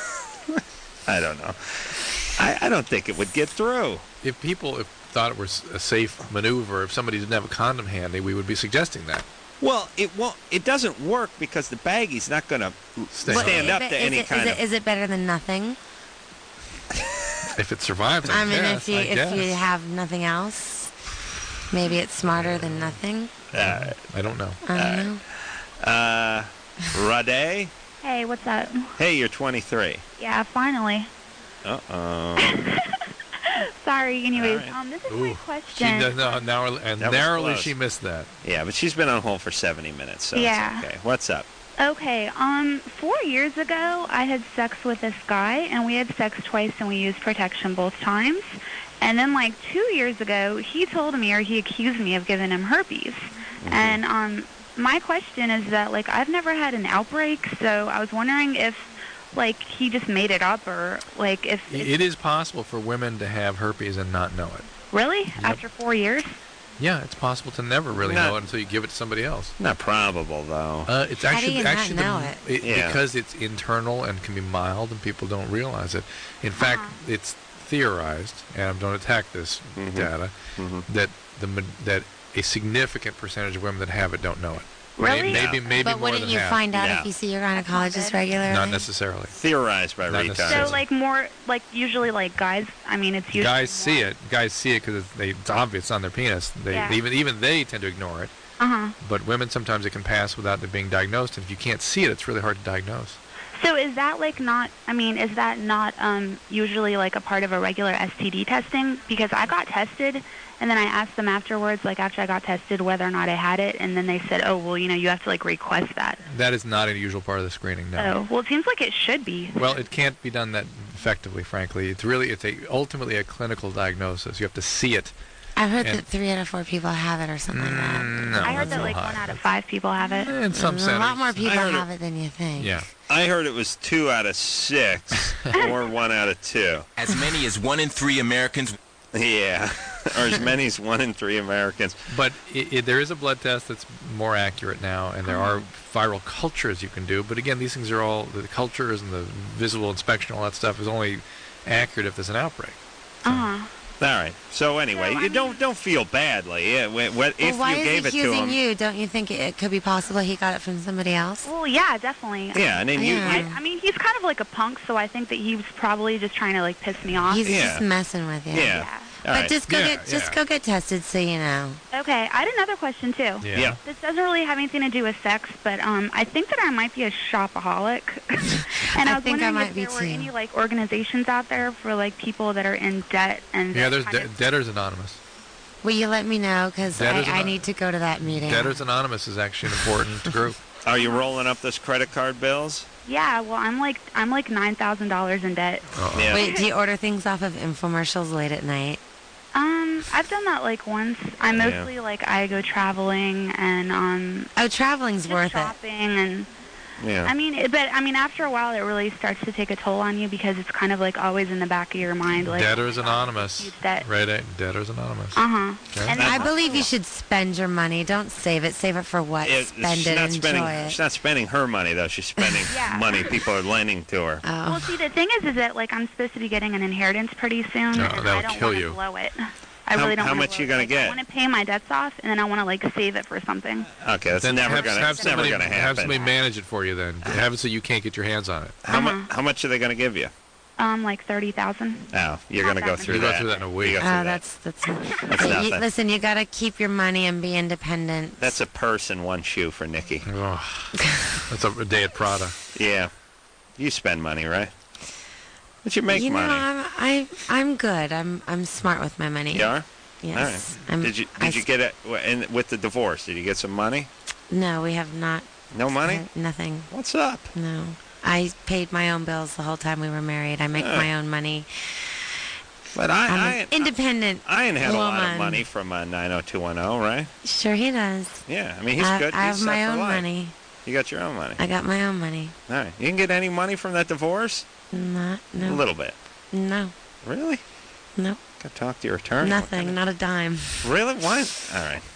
I don't know. I don't think it would get through.
If people thought it was a safe maneuver, if somebody didn't have a condom handy, we would be suggesting that.
Well, it won't. It doesn't work because the baggie's not going to stand up to any kind of.
Is it better than nothing?
If it survives,
I mean,
guess,
if you have nothing else, maybe it's smarter than nothing.
I don't know.
I don't know.
Rade?
Hey, what's up?
Hey, you're 23.
Yeah, finally.
Uh-oh.
Sorry. Anyways,
All right.
this is
Ooh.
my question.
She does, no, narrowly
close.
she missed that.
Yeah, but she's been on hold for 70 minutes, so
Yeah.
it's okay. What's up?
Okay, 4 years ago, I had sex with this guy, and we had sex twice, and we used protection both times. And then, like, 2 years ago, he told me, or he accused me of giving him herpes. And my question is that, like, I've never had an outbreak, so I was wondering if, like, he just made it up, or, like, if...
It is possible for women to have herpes and not know it.
Really?
Yep.
After 4 years?
Yeah, it's possible to never really know it until you give it to somebody else.
Not probable, though.
It's
How
actually
do you not
actually
know it?
because it's internal and can be mild, and people don't realize it. In fact, it's theorized, and don't attack this data, that that a significant percentage of women that have it don't know it.
Really?
Maybe
But
more
wouldn't
than
you
half.
find out
Yeah.
if you see your gynecologist regularly?
Not necessarily.
Theorized by
Not
retards.
necessarily.
So, like, more, like, usually, like, guys, I mean, it's usually...
Guys see it because it's obvious on their penis.
Yeah.
Even they tend to ignore it.
Uh-huh.
But women, sometimes it can pass without it being diagnosed, and if you can't see it, it's really hard to diagnose.
So is that, like, not, I mean, is that not usually, like, a part of a regular STD testing? Because I got tested, and then I asked them afterwards, like, after I got tested, whether or not I had it, and then they said, oh, well, you know, you have to, like, request that.
That is not a usual part of the screening, no.
Oh, well, it seems like it should be.
Well, it can't be done that effectively, frankly. It's ultimately a clinical diagnosis. You have to see it.
I heard that 3 out of 4 people have it or something like that.
No,
I heard that, like, 1 out of 5 people have it.
In some
A
settings.
lot more people
I heard
have it than you think.
Yeah.
I heard it was 2 out of 6 or 1 out of 2.
As many as 1 in 3 Americans.
Yeah, or as many as 1 in 3 Americans.
But there is a blood test that's more accurate now, and there are viral cultures you can do. But again, these things are all, the cultures and the visible inspection, all that stuff is only accurate if there's an outbreak.
Uh-huh.
All right. So anyway, you don't feel badly. Yeah, if
Well, why
you gave
is
it
he
to
accusing
him.
you? Don't you think it could be possible he got it from somebody else?
Well, yeah, definitely.
Yeah, and then you.
I mean, he's kind of like a punk, so I think that he was probably just trying to, like, piss me off.
He's just messing with you.
Yeah. All
But
right.
just go get tested so you know.
Okay, I had another question, too.
Yeah.
This doesn't really have anything to do with sex, but I think that I might be a shopaholic. And I was
think I
wondering
might
if
be
there were
too.
any, like, organizations out there for, like, people that are in debt and...
Yeah,
that
there's
kind of-
Debtors Anonymous.
Will you let me know? Because
Debtors
I
Ano-
need to go to that meeting.
Debtors Anonymous is actually an important group.
Are you rolling up those credit card bills?
Yeah, well, I'm like $9,000 in debt.
Yeah.
Wait, do you order things off of infomercials late at night?
I've done that, like, once. I mostly, like, I go traveling and,
Oh, traveling's
just
worth
shopping and...
Yeah.
I mean, after a while, it really starts to take a toll on you because it's kind of, like, always in the back of your mind, like...
Debtors Anonymous.
Debt.
Right, Debtors Anonymous.
Uh-huh.
Okay.
And
I believe you should spend your money. Don't save it. Save it for what? Spend
she's
it
not
and
spending.
enjoy it.
She's not spending her money though. She's spending
Yeah.
money people are lending to her.
Well, see, the thing is that, like, I'm supposed to be getting an inheritance pretty soon, and
that'll
I don't
kill
want
you.
to blow it. I
How-
really don't
how
wanna
much
blow
you gonna
it. Like,
get?
I want to pay my debts off, and then I want to, like, save it for something.
Okay, that's
Then
never
have
gonna. It's never
somebody,
gonna happen.
Have somebody manage it for you then. Have it so you can't get your hands on it.
How much are they gonna give you?
Like $30,000.
Oh, you're gonna go through
You
that.
go through that in a week.
You go through
Oh,
that.
that's
nothing.
listen, you got to keep your money and be independent.
That's a purse and one shoe for Nikki.
That's a day at Prada.
Yeah, you spend money, right? But you make
you know,
money.
I'm good. I'm smart with my money.
You are?
Yes.
All right. Did you get it with the divorce? Did you get some money?
No, we have not.
No money?
Nothing.
What's up?
No. I paid my own bills the whole time we were married. I make my own money.
But
I'm an independent
Ian had a lot of
woman.
money from 90210, right?
Sure he does.
Yeah, I mean, he's
I
good.
I
He's
have my
set for
own
life.
money.
You got your own money.
I got my own money.
All right. You didn't get any money from that divorce?
No.
A little bit.
No.
Really?
No.
Got to talk to your attorney.
Nothing. Not a dime.
Really? What? All right.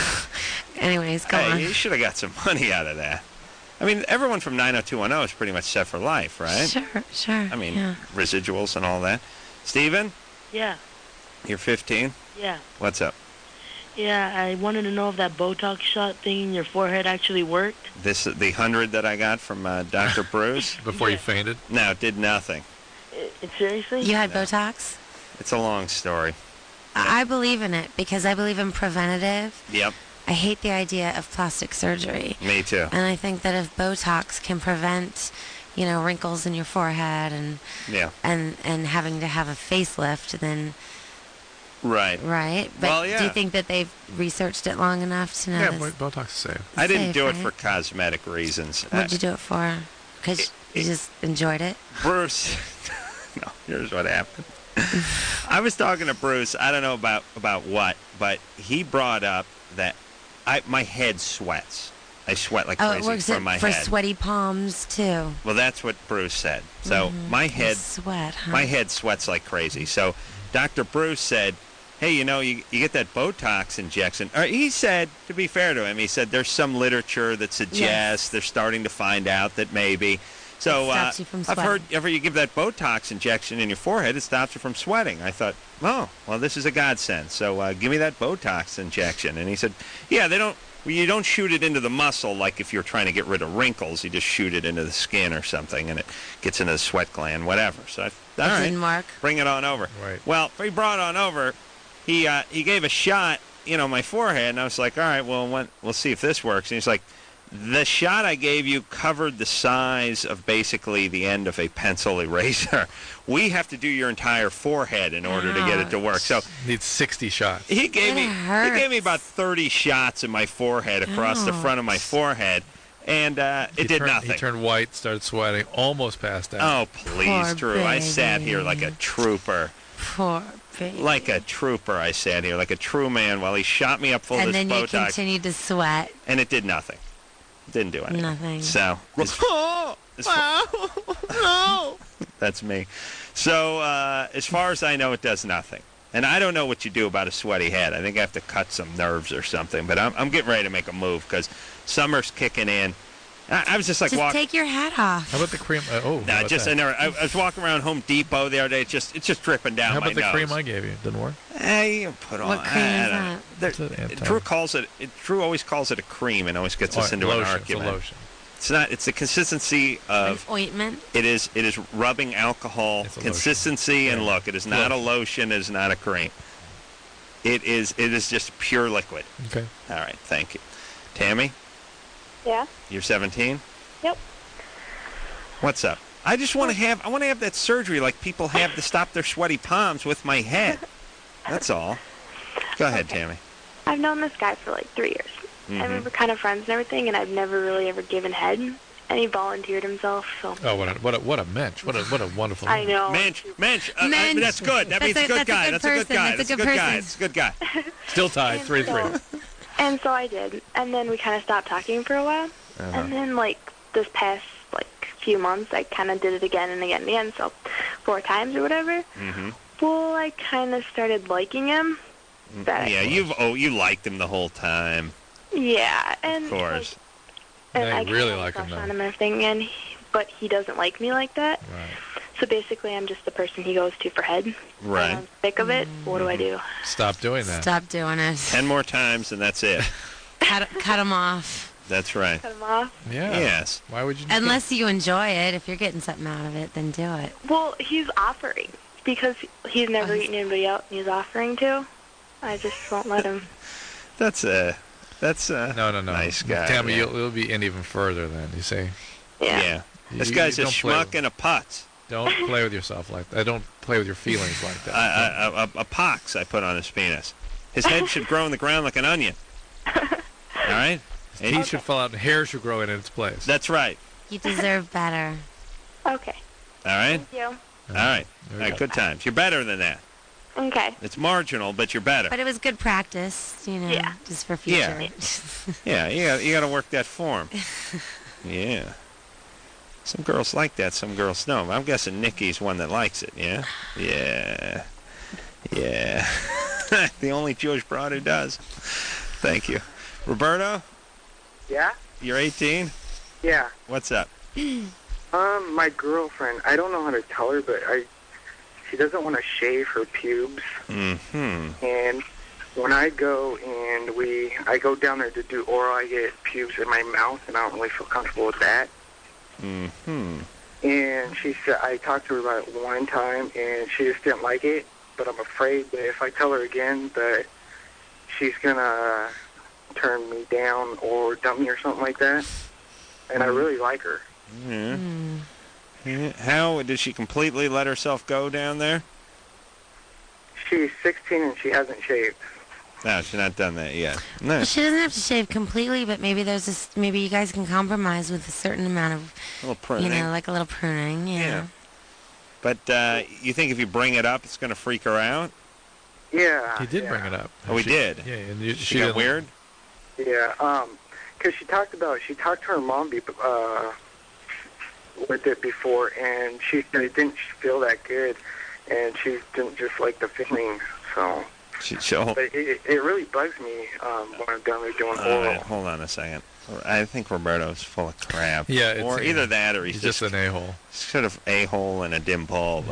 Anyways, go on.
You should have got some money out of that. I mean, everyone from 90210 is pretty much set for life, right?
Sure.
I mean,
yeah.
residuals and all that. Steven,
Yeah,
you're 15.
yeah.
What's up?
Yeah, I wanted to know if that Botox shot thing in your forehead actually worked.
The 100 that I got from Dr. Bruce.
Before you fainted?
No, it did nothing.
Seriously?
You had Botox?
It's a long story.
I believe in it because I believe in preventative.
Yep.
I hate the idea of plastic surgery.
Me too.
And I think that if Botox can prevent, wrinkles in your forehead and
Yeah.
and having to have a facelift, then
Right.
Right? But
Well, yeah.
do you think that they've researched it long enough to know
Yeah,
this?
Botox is safe.
I didn't
Safe,
do it
right?
for cosmetic reasons.
What'd you do it for? Because you just enjoyed it?
Bruce. No, here's what happened. I was talking to Bruce. I don't know about what, but he brought up that my head sweats. I sweat like
Oh, it
crazy
works
from my
for
head.
sweaty palms, too.
Well, that's what Bruce said. So my head,
Sweat, huh?
my head sweats like crazy. So Dr. Bruce said, hey, you get that Botox injection. Or he said, to be fair to him, he said there's some literature that suggests they're starting to find out that maybe. So
It stops you from
I've
sweating.
heard if you give that Botox injection in your forehead, it stops you from sweating. I thought, oh, well, this is a godsend. So give me that Botox injection. And he said, yeah, you don't shoot it into the muscle like if you're trying to get rid of wrinkles. You just shoot it into the skin or something, and it gets into the sweat gland, whatever. So all right,
didn't work.
Bring it on over.
Right.
Well, he brought it on over. He gave a shot, my forehead, and I was like, all right, well, we'll see if this works. And he's like, the shot I gave you covered the size of basically the end of a pencil eraser. We have to do your entire forehead in order to get it to work. So
Needs 60 shots.
he gave me
hurts.
about 30 shots in my forehead across the front of my forehead, and it did nothing.
He turned white, started sweating, almost passed out.
Oh, please,
Poor
Drew. I sat here like a
baby.
trooper.
Poor baby.
Like a trooper, I sat here like a true man while he shot me up full of
And
this
then you
Botox,
continued to sweat.
and it did nothing. Didn't do anything.
Nothing.
So,
No.
that's me. So, as far as I know, it does nothing. And I don't know what you do about a sweaty head. I think I have to cut some nerves or something. But I'm getting ready to make a move because summer's kicking in. I was just like
Just
walking.
take your hat off.
How about the cream? How
I was walking around Home Depot the other day. It's just dripping down my
about the
nose.
cream I gave you? Didn't work?
You put on.
What cream is
I
that?
don't know.
It's an
Drew calls it. Drew always calls it a cream and always gets us into
lotion.
an argument.
It's a lotion.
It's not. It's the consistency of.
An ointment?
It is rubbing alcohol
It's a
consistency, and look, it is not a lotion. It is not a cream. It is just pure liquid.
Okay.
All right, thank you, Tammy.
Yeah.
You're 17.
Yep.
What's up? I just want to have that surgery like people have to stop their sweaty palms with my head. That's all. Go ahead, Tammy.
I've known this guy for like 3 years.
Mhm.
And we were kind of friends and everything, and I've never really ever given head. And he volunteered himself, so.
Oh, what a mensch! What a wonderful.
I know.
Mensch.
Mensch.
That's good. That means a good guy. That's a good guy. That's a good guy. It's a good guy.
Still tied, 3-3.
And so I did. And then we kind of stopped talking for a while. And then, like, this past, few months, I kind of did it again and again and again, so 4 times or whatever.
Mm-hmm.
Well, I kind of started liking him.
Yeah, you liked him the whole time.
Yeah, and
Of course.
and
Now
I
you really
kinda
like him
crush
now.
on him and everything, but he doesn't like me like that.
Right.
So basically, I'm just the person he goes to for head.
Right.
And I'm sick of it. What do I do?
Stop doing that.
Stop doing it.
10 more times, and that's it.
Cut him off.
That's right.
Cut him off.
Yeah.
Yes.
Why would you?
Unless you enjoy it. If you're getting something out of it, then do it.
Well, he's offering because he's never eaten anybody out, and he's offering to. I just won't let him.
That's a
No.
nice guy.
Tammy,
yeah.
you'll be in even further then. You see.
Yeah. This
You-
guy's
you
a
don't play
schmuck
with-
and a putz.
Don't play with yourself like that. Don't play with your feelings like that.
A pox I put on his penis. His head should grow in the ground like an onion. All right?
His teeth should fall out and hair should grow in its place.
That's right.
You deserve better.
Okay.
All right?
Thank you.
All right.
There
All
we
right,
go.
good times. You're better than that.
Okay.
It's marginal, but you're better.
But it was good practice,
Yeah.
just for future.
Yeah, you got to work that form. Yeah. Some girls like that, some girls don't. I'm guessing Nikki's one that likes it, yeah? Yeah. Yeah. The only Jewish broad who does. Thank you. Roberto,
Yeah?
you're 18?
Yeah.
What's up?
My girlfriend, I don't know how to tell her, but she doesn't want to shave her pubes.
Mm-hmm.
And when I go and I go down there to do oral, I get pubes in my mouth, and I don't really feel comfortable with that.
Mm-hmm.
And she said, I talked to her about it one time, and she just didn't like it. But I'm afraid that if I tell her again that she's going to turn me down or dump me or something like that. And I really like her.
Yeah. Yeah. How did she completely let herself go down there?
she's 16 and she hasn't shaved.
No, she's not done that yet.
Well,
No.
she doesn't have to shave completely, but maybe there's this. Maybe you guys can compromise with a certain amount of,
A little pruning.
you know, like a little pruning. Yeah.
But you think if you bring it up, it's going to freak her out?
Yeah.
He did bring it up.
Oh, he did?
Yeah, and
She got
didn't-
weird?
Yeah, because she talked to her mom with it before, and she said it didn't feel that good, and she didn't just like the feeling, so. But it really bugs me when I'm done with doing oral.
Hold on a second. I think Roberto's full of crap.
Yeah,
or either that or he's
just an a-hole.
Sort of a-hole and a dim bulb.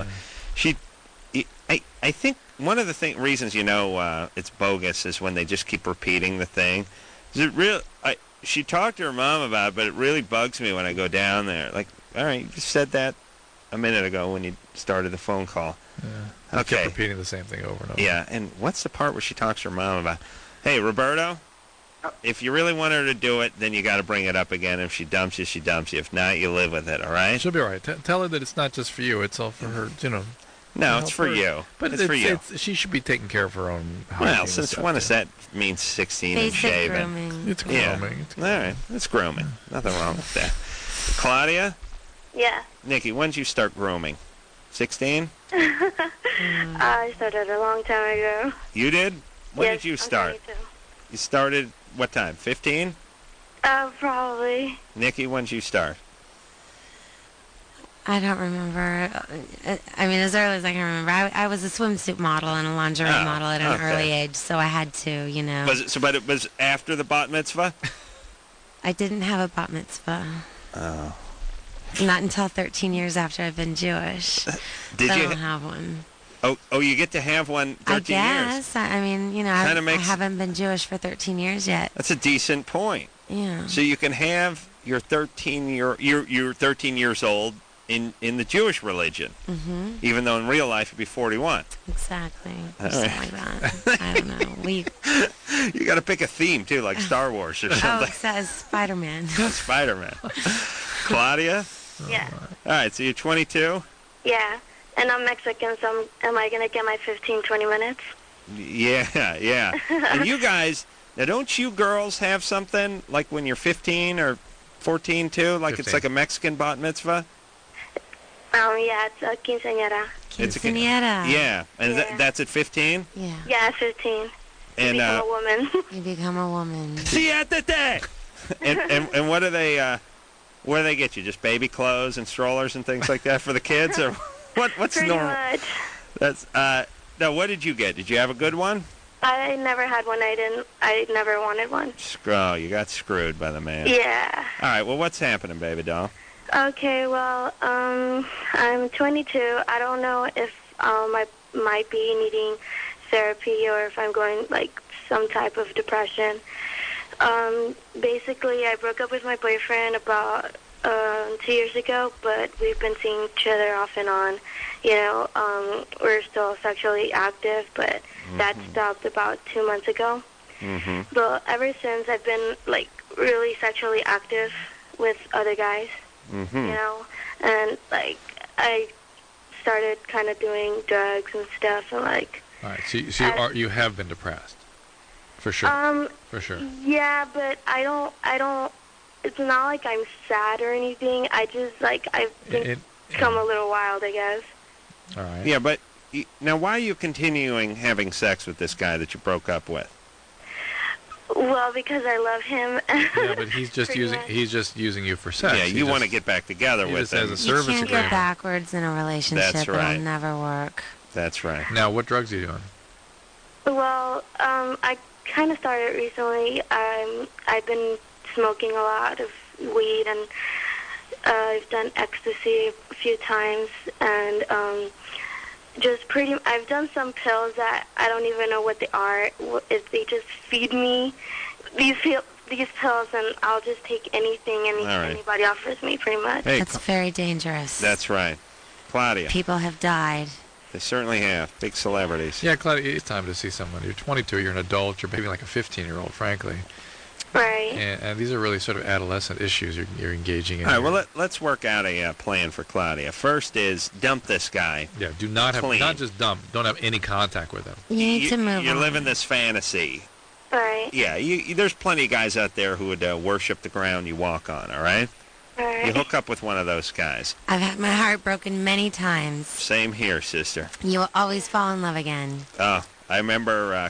I think one of the reasons it's bogus is when they just keep repeating the thing. Is it real? She talked to her mom about it, but it really bugs me when I go down there. Like, all right, you just said that a minute ago when you started the phone call.
Yeah. I
Okay.
kept repeating the same thing over and over.
Yeah, and what's the part where she talks to her mom about, hey, Roberto, if you really want her to do it, then you got to bring it up again. If she dumps you, she dumps you. If not, you live with it, all right?
She'll be all right. Tell her that it's not just for you. It's all for her,
No, it's for you.
But
it's for you.
She should be taking care of her own hygiene.
Well,
and
since
stuff,
when
too.
does that mean 16 and
Basic
shaving?
grooming.
It's
Yeah.
grooming.
All right, it's grooming. Nothing wrong with that. Claudia?
Yeah.
Nikki, when did you start grooming? 16?
I started a long time ago.
You did? When
Yes,
did you
I'm
start?
22.
You started what time? 15?
Probably.
Nikki, when did you start?
I don't remember. I mean, as early as I can remember. I was a swimsuit model and a lingerie
Oh,
model at an
okay.
early age, so I had to, you know.
But it was after the bat mitzvah?
I didn't have a bat mitzvah.
Oh.
Not until 13 years after I've been Jewish.
Did
so
you
I don't have one.
Oh, you get to have one 13
I
years.
guess. I mean, you know, I
Kinda makes-
haven't been Jewish for 13 years yet.
That's a decent point.
Yeah.
So you can have your 13 you're 13 years old in the Jewish religion,
Mm-hmm.
even though in real life you'd be 41.
Exactly.
All
Something
right.
like that. I don't know.
You got to pick a theme too, like Star Wars or
Oh,
something.
it says Spider-Man.
Spider-Man. Claudia?
Yeah.
All right, so you're 22?
Yeah. And I'm Mexican, so am I going to get my 15, 20 minutes?
Yeah. And you guys, now don't you girls have something like when you're 15 or 14 too? Like
15.
it's like a Mexican bat mitzvah?
Yeah, it's a quinceañera.
It's a-
Quinceañera.
Yeah. And
Yeah.
that's at 15?
Yeah.
Yeah, 15.
And
Become a woman.
You become a woman.
Siéntate! and what do they get you? Just baby clothes and strollers and things like that for the kids, or what's
Pretty
normal?
much.
That's now. What did you get? Did you have a good one?
I never had one. I never wanted one.
Oh, you got screwed by the man.
Yeah.
All right. Well, what's happening, baby doll?
Okay, well, I'm 22. I don't know if I might be needing therapy or if I'm going, like, some type of depression. Basically, I broke up with my boyfriend about 2 years ago, but we've been seeing each other off and on. You know, we're still sexually active, but that stopped about 2 months ago.
Mm-hmm.
But ever since, I've been, like, really sexually active with other guys.
Mm-hmm.
You know, and like I started kind of doing drugs and stuff, and like.
All right, so you have been depressed, for sure. For sure.
Yeah, but I don't. It's not like I'm sad or anything. I just like I've become a little wild, I guess.
All right.
Yeah, but now why are you continuing having sex with this guy that you broke up with?
Well, because I love him.
Yeah, but he's just using you for sex.
Yeah,
He
you
just-
want to get back together
he
with
just has
him.
a service
You can't
agreement.
go backwards in a relationship.
That's right.
It'll never work.
That's right.
Now, what drugs are you doing?
Well, I kind of started recently. I've been smoking a lot of weed, and I've done ecstasy a few times, and I've done some pills that I don't even know what they are. If they just feed me these pills, and I'll just take anything anybody offers me, pretty much.
Hey,
That's very dangerous.
that's right. Claudia.
People have died.
They certainly have. Big celebrities.
Yeah, Claudia, it's time to see someone. You're 22. You're an adult. You're behaving like a 15-year-old, frankly.
Right.
And these are really sort of adolescent issues you're engaging in.
All right, well, let's work out a plan for Claudia. First is dump this guy.
Yeah, do not have,
clean.
not just dump, don't have any contact with him.
You need to move
You're
on.
living this fantasy.
Right.
Yeah, there's plenty of guys out there who would worship the ground you walk on, all right?
Right.
You hook up with one of those guys.
I've had my heart broken many times.
Same here, sister.
You will always fall in love again.
Oh, I remember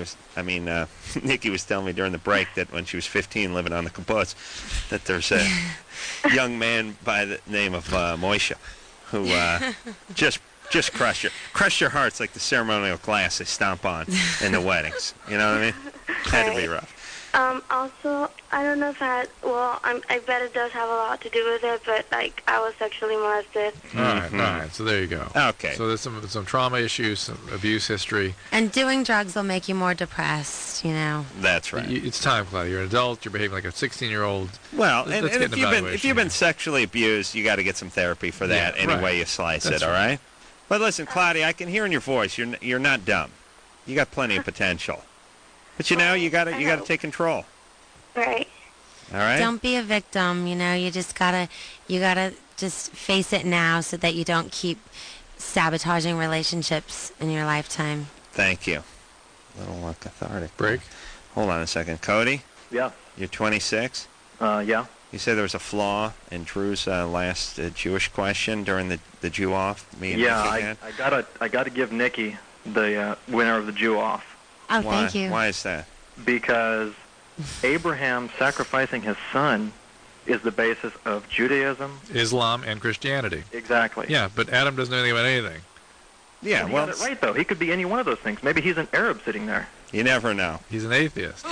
Nikki was telling me during the break that when she was 15 living on the kibbutz, that there's a young man by the name of Moishe who just crushed your hearts like the ceremonial glass they stomp on in the weddings. You know what I mean? Had to be rough.
Also, I don't know if I bet it does have a lot to do with it, but, like, I was sexually molested.
All right, so there you go.
Okay.
So there's some trauma issues, some abuse history.
And doing drugs will make you more depressed, you know.
That's right.
It's time, Claudia. You're an adult. You're behaving like a 16-year-old.
Well,
Let's
and
get an
if
evaluation
you've been sexually abused, you got to get some therapy for that any way you slice
That's
it, all
right.
right? But listen, Claudia, I can hear in your voice you're not dumb. You got plenty of potential. But you got to take control.
Right.
All right?
Don't be a victim, you know. You gotta just face it now so that you don't keep sabotaging relationships in your lifetime.
Thank you. A little cathartic.
Break.
Hold on a second. Cody?
Yeah.
You're 26?
Yeah.
You said there was a flaw in Drew's last Jewish question during the Jew off.
I gotta give Nikki the winner of the Jew off.
Oh, thank you.
Why is that?
Because Abraham sacrificing his son is the basis of Judaism,
Islam, and Christianity.
Exactly.
Yeah, but Adam doesn't know anything about anything.
Yeah,
he got it right, though. He could be any one of those things. Maybe he's an Arab sitting there.
You never know.
He's an atheist.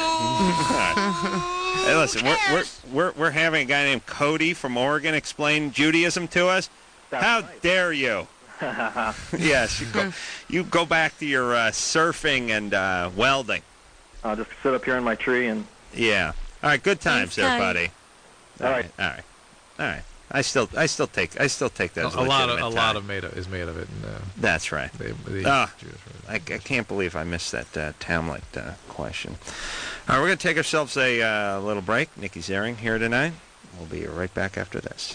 Hey, listen, we're having a guy named Cody from Oregon explain Judaism to us. How dare you? Yes, you go back to your surfing and welding.
I'll just sit up here in my tree and...
Yeah. All right, good times there, buddy.
All right.
I still take that as
a lot
legitimate
of is made of it.
That's right.
The
I can't believe I missed that Talmud question. All right, we're going to take ourselves a little break. Nikki Ziering here tonight. We'll be right back after this.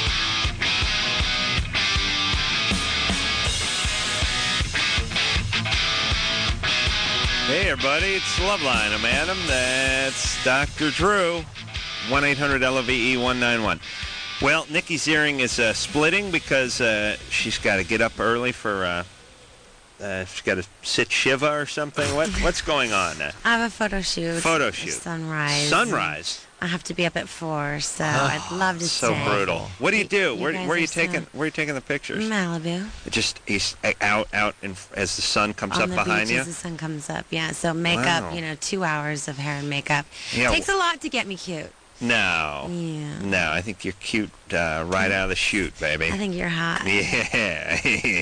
Hey, everybody, it's Loveline. I'm Adam. That's Dr. Drew. 1-800-LOVE-191. Well, Nikki Ziering is splitting because she's got to get up early for... she's got to sit Shiva or something. What's going on?
I have a photo shoot.
Photo shoot.
Sunrise.
Sunrise?
I have to be up at 4, so I'd love to
so
stay.
brutal. What do you do? Where are you
guys are
taking? Where are you taking the pictures?
Malibu.
Just he's out as the sun comes
On
up
the
behind
beach
you.
As the sun comes up, yeah. So makeup,
Wow.
2 hours of hair and makeup.
Yeah.
Takes a lot to get me cute.
No.
Yeah.
No, I think you're cute right out of the chute, baby.
I think you're hot.
Yeah.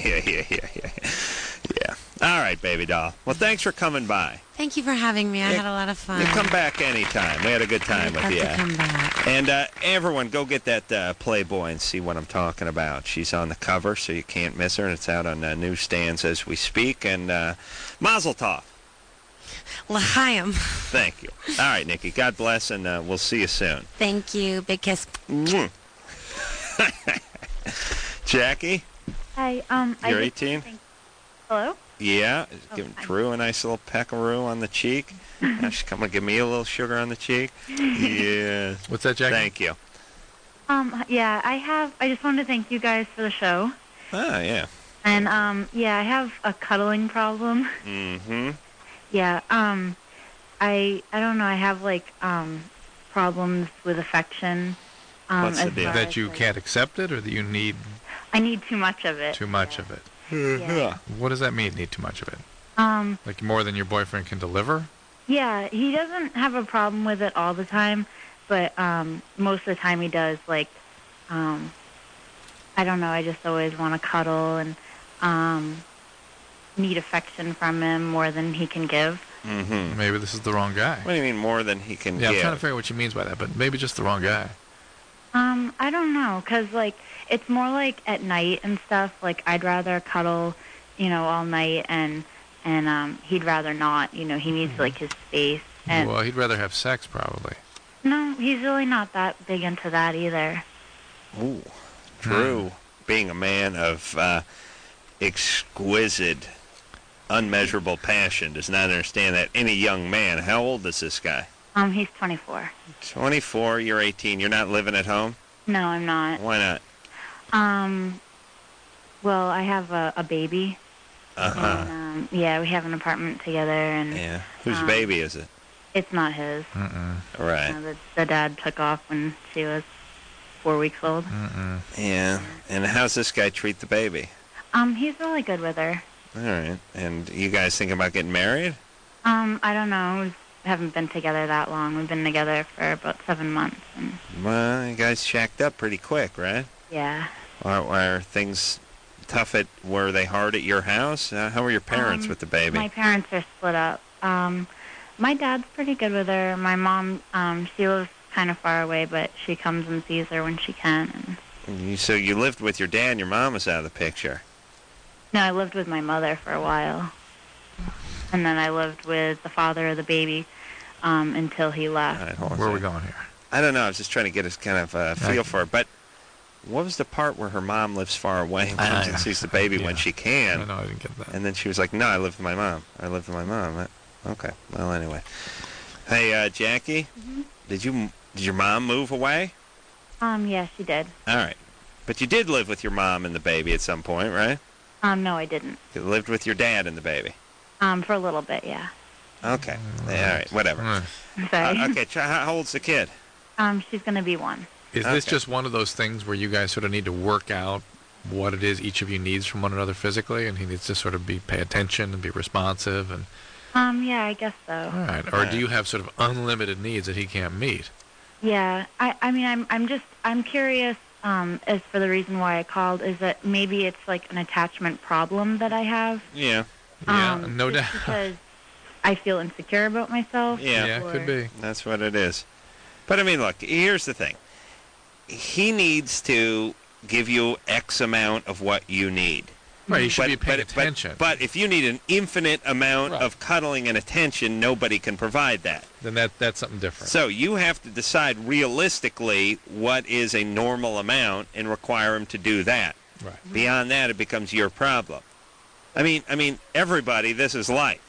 Yeah. All right, baby doll. Well, thanks for coming by.
Thank you for having me. I had a lot of fun.
You come back anytime. We had a good time with
I'd
you.
love to come back.
And everyone, go get that Playboy and see what I'm talking about. She's on the cover, so you can't miss her, and it's out on newsstands as we speak. And Mazel Tov.
L'chaim.
Thank you. All right, Nikki. God bless, and we'll see you soon.
Thank you. Big kiss.
Jackie?
Hi.
You're 18?
Hello?
Yeah. Giving Drew a nice little peckaroo on the cheek. Now she's coming to give me a little sugar on the cheek. Yeah.
What's that, Jackie?
Thank you.
Yeah, I just wanted to thank you guys for the show.
Ah, yeah.
And, I have a cuddling problem.
Mm-hmm.
Yeah, I don't know, I have, problems with affection.
What's the deal? That you can't accept it, or that you need...
I need too much of it.
Too much of it.
Yeah.
What does that mean, need too much of it?
Like
more than your boyfriend can deliver?
Yeah, he doesn't have a problem with it all the time, but most of the time he does. I don't know, I just always want to cuddle and need affection from him more than he can give.
Mm-hmm. Maybe this is the wrong guy.
What do you mean more than he can give?
Yeah, I'm trying to figure out what she means by that, but maybe just the wrong guy.
I don't know, 'cause it's more at night and stuff. I'd rather cuddle, all night, and he'd rather not. He needs his space, And
Well, he'd rather have sex, probably.
no, he's really not that big into that either.
Ooh, Drew, being a man of exquisite, unmeasurable passion, does not understand that. Any young man, how old is this guy?
He's 24.
24, you're 18. You're not living at home?
No, I'm not.
Why not?
Well, I have a baby.
Uh-huh.
And, yeah, we have an apartment together, and
Yeah. Whose baby is it?
it's not his.
Right.
The dad took off when she was 4 weeks old.
Yeah. And how's this guy treat the baby?
He's really good with her.
All right. And you guys thinking about getting married?
I don't know. We haven't been together that long. We've been together for about 7 months. And
Well, you guys shacked up pretty quick, right?
yeah.
Are things tough were they hard at your house? How were your parents with the baby?
My parents are split up. My dad's pretty good with her. My mom, she lives kind of far away, but she comes and sees her when she can.
So you lived with your dad and your mom was out of the picture.
No, I lived with my mother for a while. And then I lived with the father of the baby until he left.
All right, hold on a
Where are we
second.
going here?
I don't know. I was just trying to get a kind of feel for it. But what was the part where her mom lives far away and comes and sees the baby when she can?
No, I didn't get that.
And then she was like, no, I live with my mom. I live with my mom. Okay. Well, anyway. Hey, Jackie, did your mom move away?
Yeah, she did.
All right. But you did live with your mom and the baby at some point, right?
No, I didn't.
You lived with your dad and the baby.
For a little bit, yeah.
Okay. Yeah, all right. Whatever.
I'm sorry.
Okay. How old's the kid?
She's going to be 1.
Is this just one of those things where you guys sort of need to work out what it is each of you needs from one another physically, and he needs to sort of pay attention and be responsive? And
Yeah, I guess so.
all right. Or do you have sort of unlimited needs that he can't meet?
Yeah, I mean, I'm curious. As for the reason why I called, is that maybe it's like an attachment problem that I have.
Yeah.
Yeah, no
just
doubt.
Because I feel insecure about myself.
Yeah,
or-
could be.
That's what it is. But I mean, look, here's the thing. He needs to give you X amount of what you need.
Right, you should be paying attention.
But if you need an infinite amount of cuddling and attention, nobody can provide that.
Then that's something different.
So you have to decide realistically what is a normal amount and require him to do that.
Right.
Beyond that, it becomes your problem. I mean, everybody, this is life.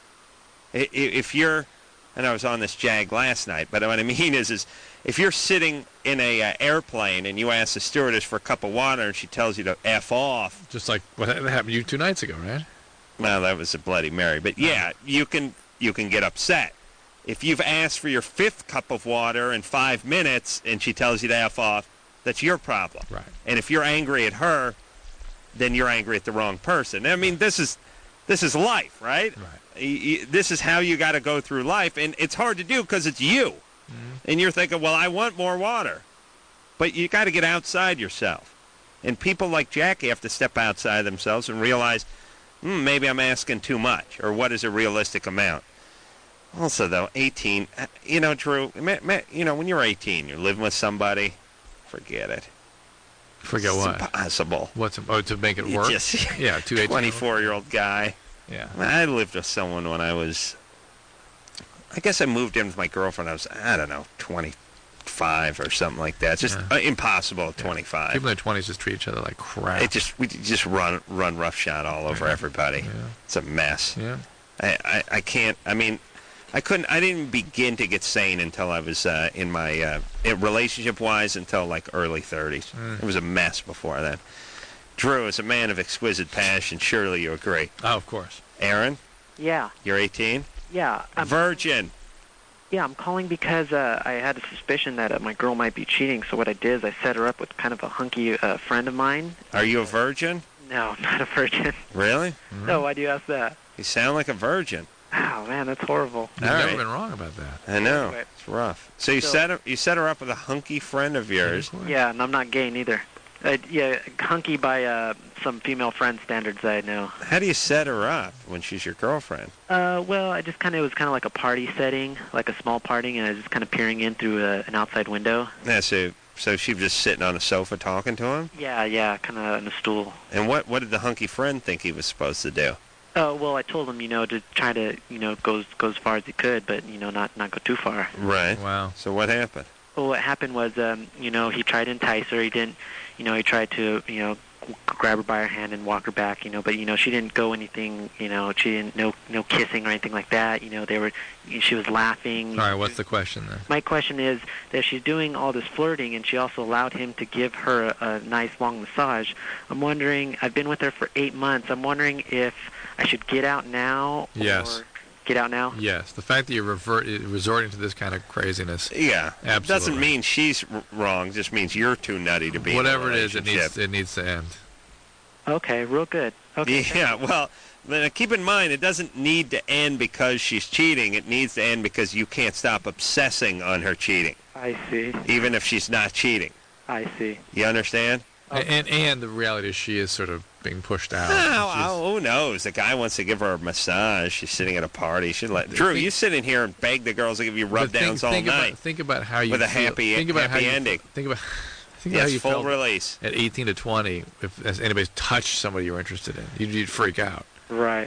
If you're, and I was on this Jag last night, but what I mean is if you're sitting in a airplane and you ask the stewardess for a cup of water and she tells you to F off.
Just like what happened to you 2 nights ago, right?
Well, that was a Bloody Mary. But yeah, you can get upset. If you've asked for your 5th cup of water in 5 minutes and she tells you to F off, that's your problem.
Right.
And if you're angry at her, then you're angry at the wrong person. I mean, this is life, right?
Right.
This is how you got to go through life, and it's hard to do because it's you. And you're thinking, well, I want more water. But you got to get outside yourself. And people like Jackie have to step outside themselves and realize, maybe I'm asking too much, or what is a realistic amount. Also, though, 18, Drew, when you're 18, you're living with somebody, forget it.
Forget
it's
what?
Impossible.
To make it work? Yeah,
24-year-old guy.
Yeah.
I lived with someone when I guess I moved in with my girlfriend. I don't know, 25 or something like that. It's just impossible at 25.
People in their 20s just treat each other like crap.
We just run roughshod all over everybody.
Yeah.
It's a mess.
Yeah.
I can't. I mean, I didn't begin to get sane until I was in my relationship-wise until like early 30s. It was a mess before that. Drew, as a man of exquisite passion, surely you agree.
Oh, of course.
Aaron?
Yeah.
You're 18?
Yeah.
Virgin.
Yeah, I'm calling because I had a suspicion that my girl might be cheating, so what I did is I set her up with kind of a hunky friend of mine.
Are you a virgin?
No, not a virgin.
Really?
No, why do you ask that?
You sound like a virgin.
Oh, man, that's horrible.
You've never been wrong about that.
I know.
Anyway.
It's rough. So you set her up with a hunky friend of yours.
Yeah, and I'm not gay neither. Hunky by some female friend standards I know.
How do you set her up when she's your girlfriend?
Well, it was kind of like a party setting, like a small party, and I was just kind of peering in through an outside window.
Yeah, so she was just sitting on a sofa talking to him?
Yeah, kind of on a stool.
And what did the hunky friend think he was supposed to do?
Oh, well, I told him, to try to, go as far as he could, but, not go too far.
Right.
Wow.
So what happened?
Well, what happened was, he tried to entice her. He didn't, he tried to, grab her by her hand and walk her back, but, she didn't go anything, she didn't, no kissing or anything like that. She was laughing.
All right, what's the question then?
My question is that she's doing all this flirting, and she also allowed him to give her a nice long massage. I'm wondering, I've been with her for 8 months. I'm wondering if I should get out now
Yes.
or get out now?
Yes. The fact that you're resorting to this kind of craziness.
Yeah.
Absolutely.
Doesn't mean she's wrong. It just means you're too nutty to be
Whatever
in a
it is,
relationship.
it needs to end.
Okay, real good. Okay.
Yeah, well, then keep in mind, it doesn't need to end because she's cheating. It needs to end because you can't stop obsessing on her cheating.
I see.
Even if she's not cheating.
I see.
You understand?
And the reality is she is sort of being pushed out.
Oh, who knows? The guy wants to give her a massage. She's sitting at a party. Drew, you sit in here and beg the girls to give you rub-downs all night.
Think about how you
with a
feel.
happy ending.
Think about
yes,
how you
full
felt
release.
at 18 to 20. If anybody's touched somebody you're interested in, you'd freak out.
Right.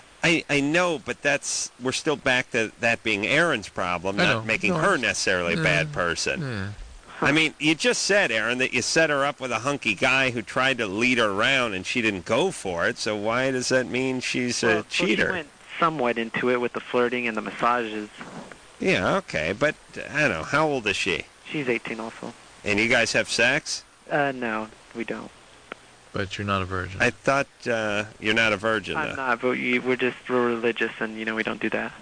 I know, but we're still back to that being Aaron's problem, not making her necessarily a bad person.
Yeah.
I mean, you just said, Aaron, that you set her up with a hunky guy who tried to lead her around and she didn't go for it, so why does that mean she's a cheater?
She went somewhat into it with the flirting and the massages.
Yeah, okay, but, I don't know, how old is she?
She's 18 also.
And you guys have sex?
No, we don't.
But you're not a virgin.
I thought you're not a virgin,
I'm not, but we're religious, and, we don't do that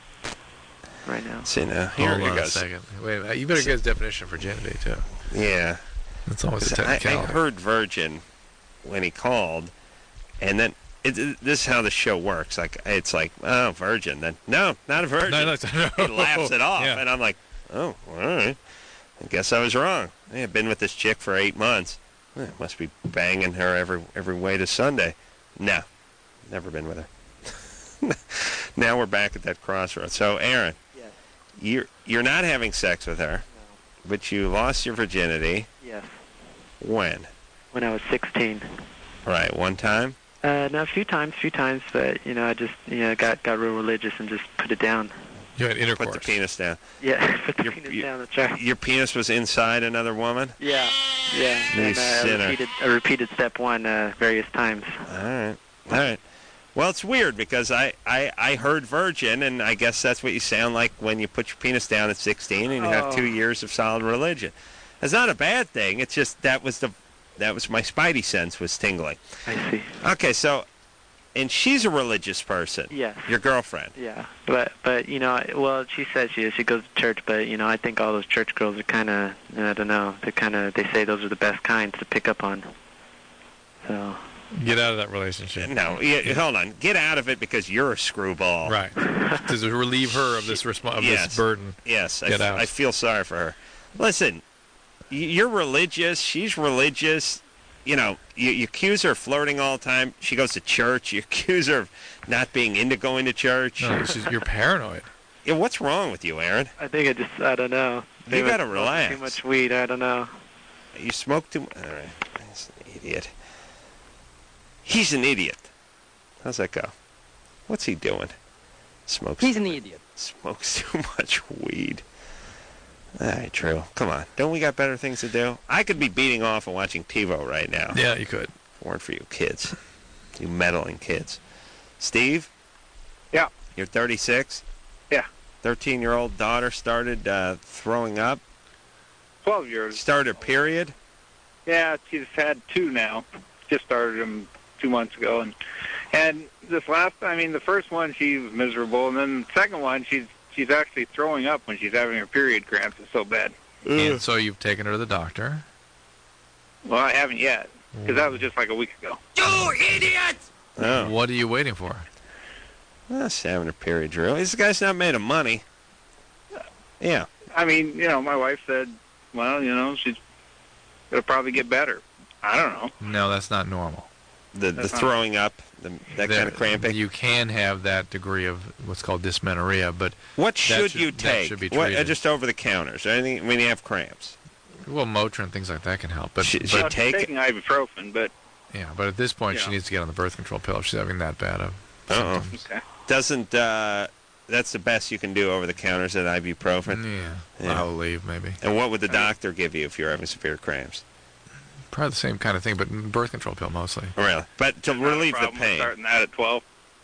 right now.
See, now,
Hold on a second. Wait a minute. You better get his definition of virginity, too.
Yeah.
That's always a
I
technicality.
heard virgin when he called, and then this is how the show works. It's like, oh, virgin. Then, no, not a virgin.
No.
He laughs it off,
Yeah.
and I'm like, oh, all right. I guess I was wrong. I've been with this chick for 8 months. Must be banging her every way to Sunday. No, never been with her. Now we're back at that crossroads. So, Aaron,
yes.
You're not having sex with her, but you lost your virginity.
Yes.
When?
When I was 16.
Right, one time?
No, a few times, but, I just, got real religious and just put it down.
You had intercourse.
Put the penis down.
Yeah, put the penis down, that's right.
Your penis was inside another woman?
Yeah.
You
And
sinner.
I repeated step one various times.
All right. Well, it's weird because I heard virgin, and I guess that's what you sound like when you put your penis down at 16 and you have 2 years of solid religion. That's not a bad thing. It's just that was my spidey sense was tingling.
I see.
Okay, so, and she's a religious person.
Yes.
Your girlfriend.
Yeah, but well, she says she goes to church, but I think all those church girls are kind of, I don't know, they say those are the best kinds to pick up on. So.
Get out of that relationship.
No, hold on. Get out of it because you're a screwball.
Right. To relieve her of this this burden.
Yes.
Get out.
I feel sorry for her. Listen, you're religious. She's religious. You accuse her of flirting all the time. She goes to church. You accuse her of not being into going to church.
No, you're paranoid.
Yeah, what's wrong with you, Aaron?
I think I don't know.
You got to relax.
Too much weed, I don't know.
You smoke too much. All right. He's an idiot. He's an idiot. How's that go? What's he doing?
He's an idiot.
Smokes too much weed. All right, Drew. Come on. Don't we got better things to do? I could be beating off and watching TiVo right now.
Yeah, you could.
If it weren't for you kids. You meddling kids. Steve?
Yeah.
You're 36?
Yeah.
13-year-old daughter started throwing up?
12 years.
Started a period?
Yeah, she's had 2 now. Just started them 2 months ago. And this last, the first one, she was miserable. And then the second one, she's actually throwing up when she's having her period cramps. It's so bad.
And so you've taken her to the doctor?
Well, I haven't yet, because that was just like a week ago.
You idiot!
Oh.
What are you waiting for?
She's having her period, Drew. This guy's not made of money. Yeah.
My wife said, well, it'll probably get better. I don't know.
No, that's not normal.
The throwing up, that kind of cramping?
You can have that degree of what's called dysmenorrhea, but
what should you
that
take?
Should be treated.
Just over the counters? Anything when you have cramps?
Well, Motrin, things like that can help. But
she's taking ibuprofen, but
yeah, but at this point, she needs to get on the birth control pill if she's having that bad of symptoms.
Okay.
Doesn't that's the best you can do over the counter is that ibuprofen?
Yeah. I'll leave maybe.
And what would the doctor give you if you're having severe cramps?
Probably the same kind of thing, but birth control pill mostly.
Really? But to relieve the pain.
Starting that at 12.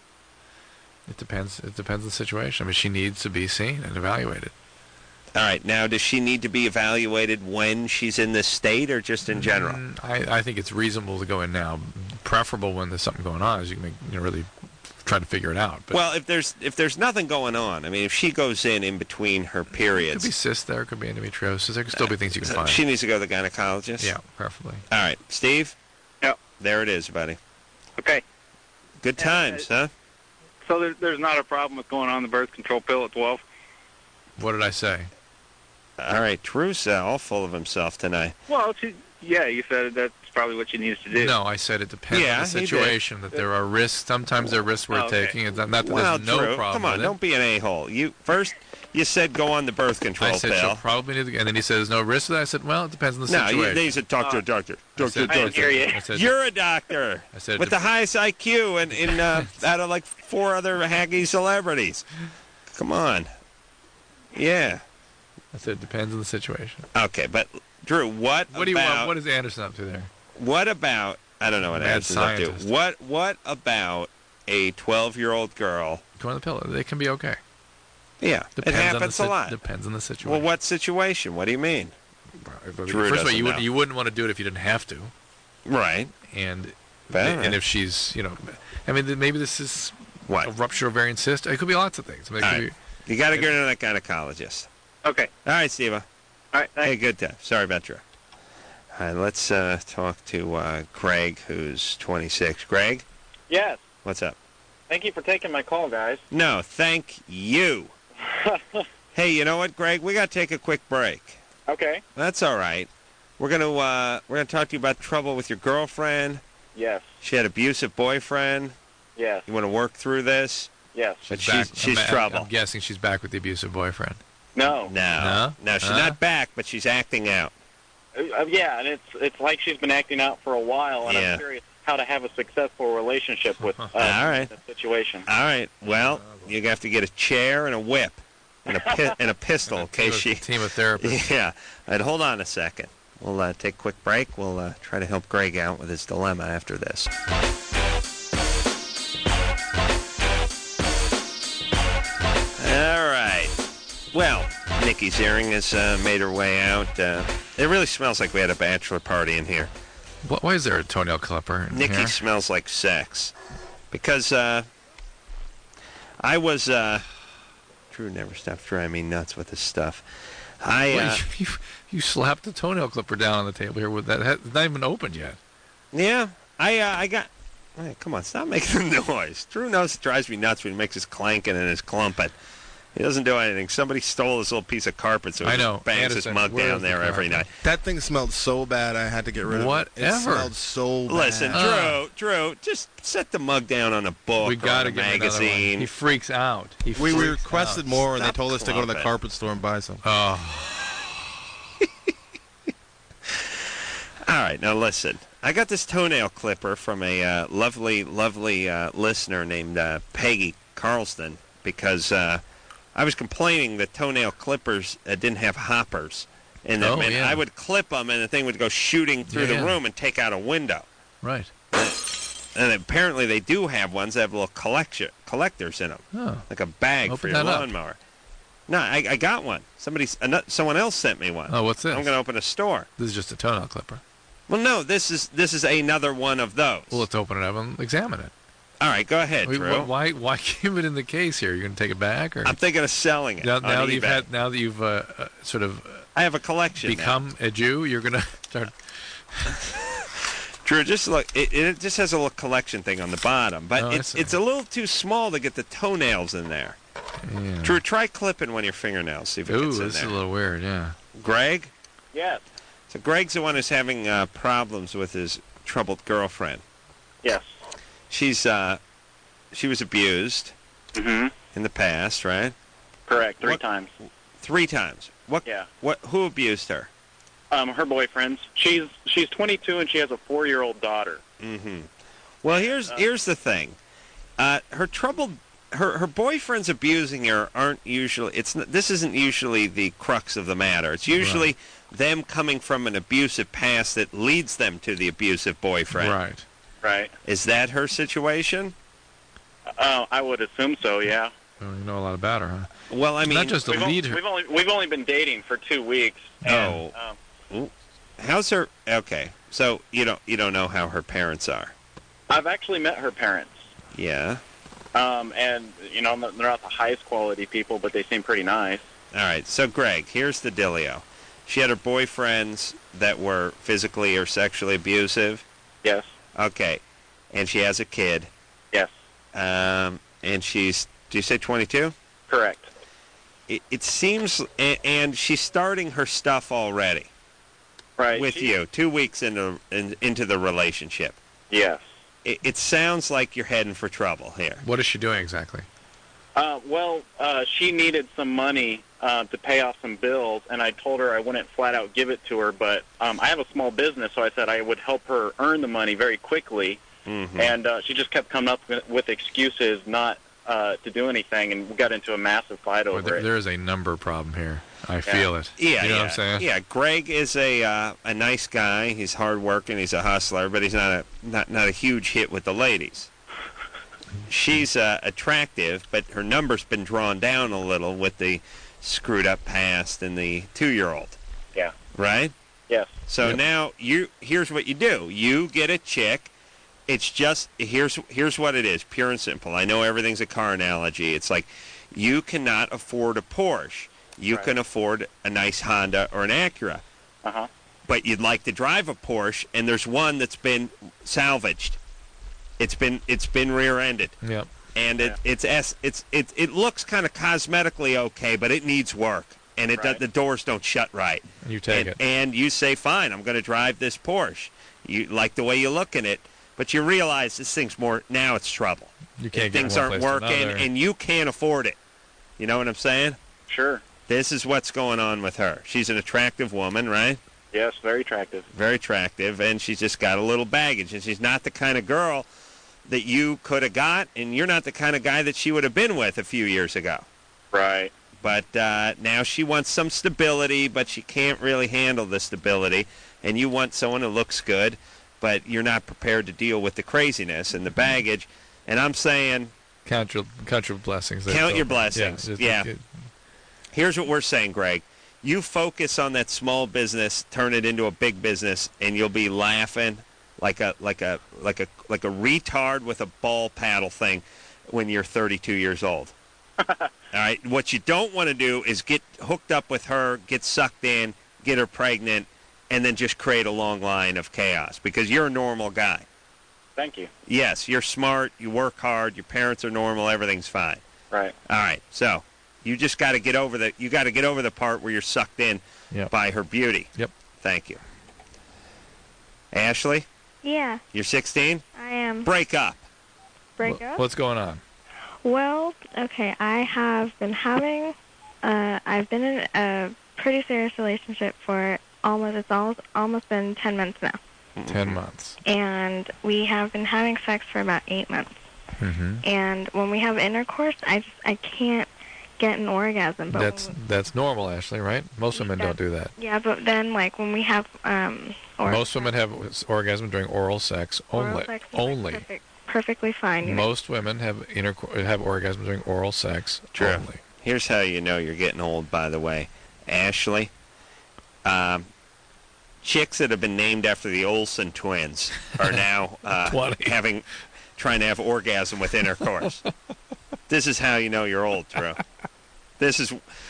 It depends. It depends on the situation. I mean, she needs to be seen and evaluated.
All right. Now, does she need to be evaluated when she's in this state or just in general?
I think it's reasonable to go in now. Preferable when there's something going on, is you can really try to figure it out. But
well, if there's nothing going on, I mean, if she goes in between her periods,
could be cysts there, could be endometriosis. There could still be things you can find.
She needs to go to the gynecologist.
Yeah, preferably.
All right, Steve.
Yep.
There it is, buddy.
Okay.
Good times, huh?
So there's not a problem with going on the birth control pill at 12?
What did I say?
All right, Drew's all full of himself tonight.
Well, yeah, you said that's probably what she needs to do.
No, I said it depends on the situation. That there are risks. Sometimes there are risks worth taking. It's not that there's no
Drew,
problem.
Come on,
with
don't be an a-hole. You said go on the birth control
I said
pill.
she'll probably need to, and then he said there's no risk to that. I said, well, it depends on the
No,
situation.
he said doctor.
I didn't hear you.
I said,
You're a doctor
I said
with the highest IQ and out of like 4 other haggy celebrities. Come on. Yeah.
I said it depends on the situation.
Okay, but Drew, what
do you want? What is Anderson up to there?
What about? I don't know what Anderson's up to. What about a 12-year-old girl?
Go on the pill. They can be okay.
Yeah, it happens a lot.
Depends on the situation.
Well, what situation? What do you mean? Drew
First of all,
doesn't know.
you wouldn't want to do it if you didn't have to.
Right.
And
But-
if she's, I mean, maybe this is
What?
a rupture ovarian cyst. It could be lots of things. I mean, it
All
could
right. You got to go to that gynecologist.
Okay.
All right, Steve. All
right, thanks.
Hey, good time. Sorry about Drew. All right, let's talk to Greg, who's 26. Greg,
Yes.
what's up?
Thank you for taking my call, guys.
No, thank you. Hey, you know what, Greg? We got to take a quick break.
Okay.
That's all right. We're gonna talk to you about trouble with your girlfriend.
Yes.
She had abusive boyfriend.
Yes.
You want to work through this?
Yes.
But
back.
she's
I'm
trouble.
guessing she's back with the abusive boyfriend.
No.
No, she's not back, but she's acting out.
Yeah, and it's like she's been acting out for a while, and
Yeah.
I'm curious how to have a successful relationship with
All right.
that situation.
All right. Well, you have to get a chair and a whip and a pistol in case she.
Team of therapists.
Yeah. All right, hold on a second. We'll take a quick break. We'll try to help Greg out with his dilemma after this. All right. Well, Nikki Ziering has made her way out. It really smells like we had a bachelor party in here.
Why is there a toenail clipper in
Nikki
here?
smells like sex. Because I was... Drew never stops driving me nuts with this stuff.
You slapped the toenail clipper down on the table here with that. It's not even opened yet.
Yeah, I got... Hey, come on, stop making the noise. Drew knows it drives me nuts when he makes his clanking and his clumping. He doesn't do anything. Somebody stole this little piece of carpet, so he just bangs
Anderson,
his mug
where
down
is the
there every night.
That thing smelled so bad, I had to get rid of it. It
Whatever.
smelled so bad.
Listen, Drew, just set the mug down on a book
We
or
got
on
to
a
get another one.
magazine.
He freaks out.
We requested more, and they
Stop
told us to go to the
clumping.
carpet store and buy some.
Oh.
All right, now listen. I got this toenail clipper from a lovely listener named Peggy Carlston because I was complaining that toenail clippers didn't have hoppers in them. And I would clip them, and the thing would go shooting through the room and take out a window.
Right.
And apparently they do have ones that have little collectors in them, like a bag for your lawnmower. No, I got one. Someone else sent me one.
Oh, what's this?
I'm going to open a store.
This is just a toenail clipper.
Well, no, this is another one of those.
Well, let's open it up and examine it.
All right, go ahead, Drew.
Why keep it in the case here? You're going to take it back, or
I'm thinking of selling it.
now that
eBay.
you've sort of
I have a collection.
become a Jew, you're going to start.
Drew, just look. It just has a little collection thing on the bottom, but it's a little too small to get the toenails in there.
Yeah.
Drew, try clipping one of your fingernails. See if it gets in there.
This is a little weird. Yeah.
Greg.
Yes.
So Greg's the one who's having problems with his troubled girlfriend.
Yes.
She was abused in the past, right?
Correct. Three times.
3 times. What?
Yeah.
Who abused her?
Her boyfriends. She's 22 and she has a 4-year-old daughter.
Mm-hmm. Well, here's the thing. Her trouble, her boyfriends abusing her aren't usually. This isn't usually the crux of the matter. It's usually them coming from an abusive past that leads them to the abusive boyfriend.
Right.
Right.
Is that her situation?
I would assume so. Yeah.
Well, you know a lot about her, huh?
Well, I mean,
not just to lead her.
We've only been dating for 2 weeks. And,
how's her? Okay, so you don't know how her parents are.
I've actually met her parents.
Yeah.
And they're not the highest quality people, but they seem pretty nice.
All right. So, Greg, here's the dealio. She had her boyfriends that were physically or sexually abusive.
Yes.
Okay. And she has a kid.
Yes.
And she's, do you say 22?
Correct.
It seems, and she's starting her stuff already.
Right.
With you, 2 weeks into the relationship.
Yes.
It sounds like you're heading for trouble here.
What is she doing exactly?
She needed some money to pay off some bills, and I told her I wouldn't flat out give it to her, but I have a small business, so I said I would help her earn the money very quickly, and she just kept coming up with excuses not to do anything, and we got into a massive fight over it.
There is a number problem here. I feel it.
Yeah,
you know what I'm saying?
Yeah, Greg is a nice guy. He's hardworking. He's a hustler, but he's not a huge hit with the ladies. She's attractive, but her number's been drawn down a little with the screwed up past and the 2-year-old.
Yeah.
Right?
Yes.
So now here's what you do. You get a chick. It's just here's what it is, pure and simple. I know everything's a car analogy. It's like you cannot afford a Porsche. You can afford a nice Honda or an Acura.
Uh-huh.
But you'd like to drive a Porsche, and there's one that's been salvaged. It's been rear-ended.
Yep.
And it looks kind of cosmetically okay, but it needs work, and the doors don't shut right.
You take it.
And you say, fine, I'm going to drive this Porsche. You like the way you look in it, but you realize this thing's now it's trouble.
You can't
things
get one
aren't
place to
working,
another.
and you can't afford it. You know what I'm saying?
Sure.
This is what's going on with her. She's an attractive woman, right?
Yes, very attractive.
Very attractive, and she's just got a little baggage, and she's not the kind of girl that you could have got, and you're not the kind of guy that she would have been with a few years ago.
Right.
But now she wants some stability, but she can't really handle the stability, and you want someone who looks good, but you're not prepared to deal with the craziness and the baggage. And I'm saying...
Count your blessings.
Count your blessings, yeah. Here's what we're saying, Greg. You focus on that small business, turn it into a big business, and you'll be laughing like a retard with a ball paddle thing when you're 32 years old. All right. What you don't want to do is get hooked up with her, get sucked in, get her pregnant, and then just create a long line of chaos because you're a normal guy.
Thank you.
Yes, you're smart. You work hard. Your parents are normal. Everything's fine.
Right.
All right. So you just got to get over the part where you're sucked in by her beauty.
Yep.
Thank you. Ashley?
Yeah.
You're 16?
I am.
Break up.
Break up?
What's going on?
Well, okay, I have been having, I've been in a pretty serious relationship for almost been 10 months now.
10 months.
And we have been having sex for about 8 months.
Mm-hmm.
And when we have intercourse, I can't get an orgasm. But
that's normal, Ashley, right? Most women don't do that.
Yeah, but then like when we have
most women have orgasm during oral sex only. Only.
Perfectly fine.
Most women have orgasm during oral sex only.
Here's how you know you're getting old, by the way, Ashley. Chicks that have been named after the Olsen twins are now trying to have orgasm with intercourse. This is how you know you're old, Drew. This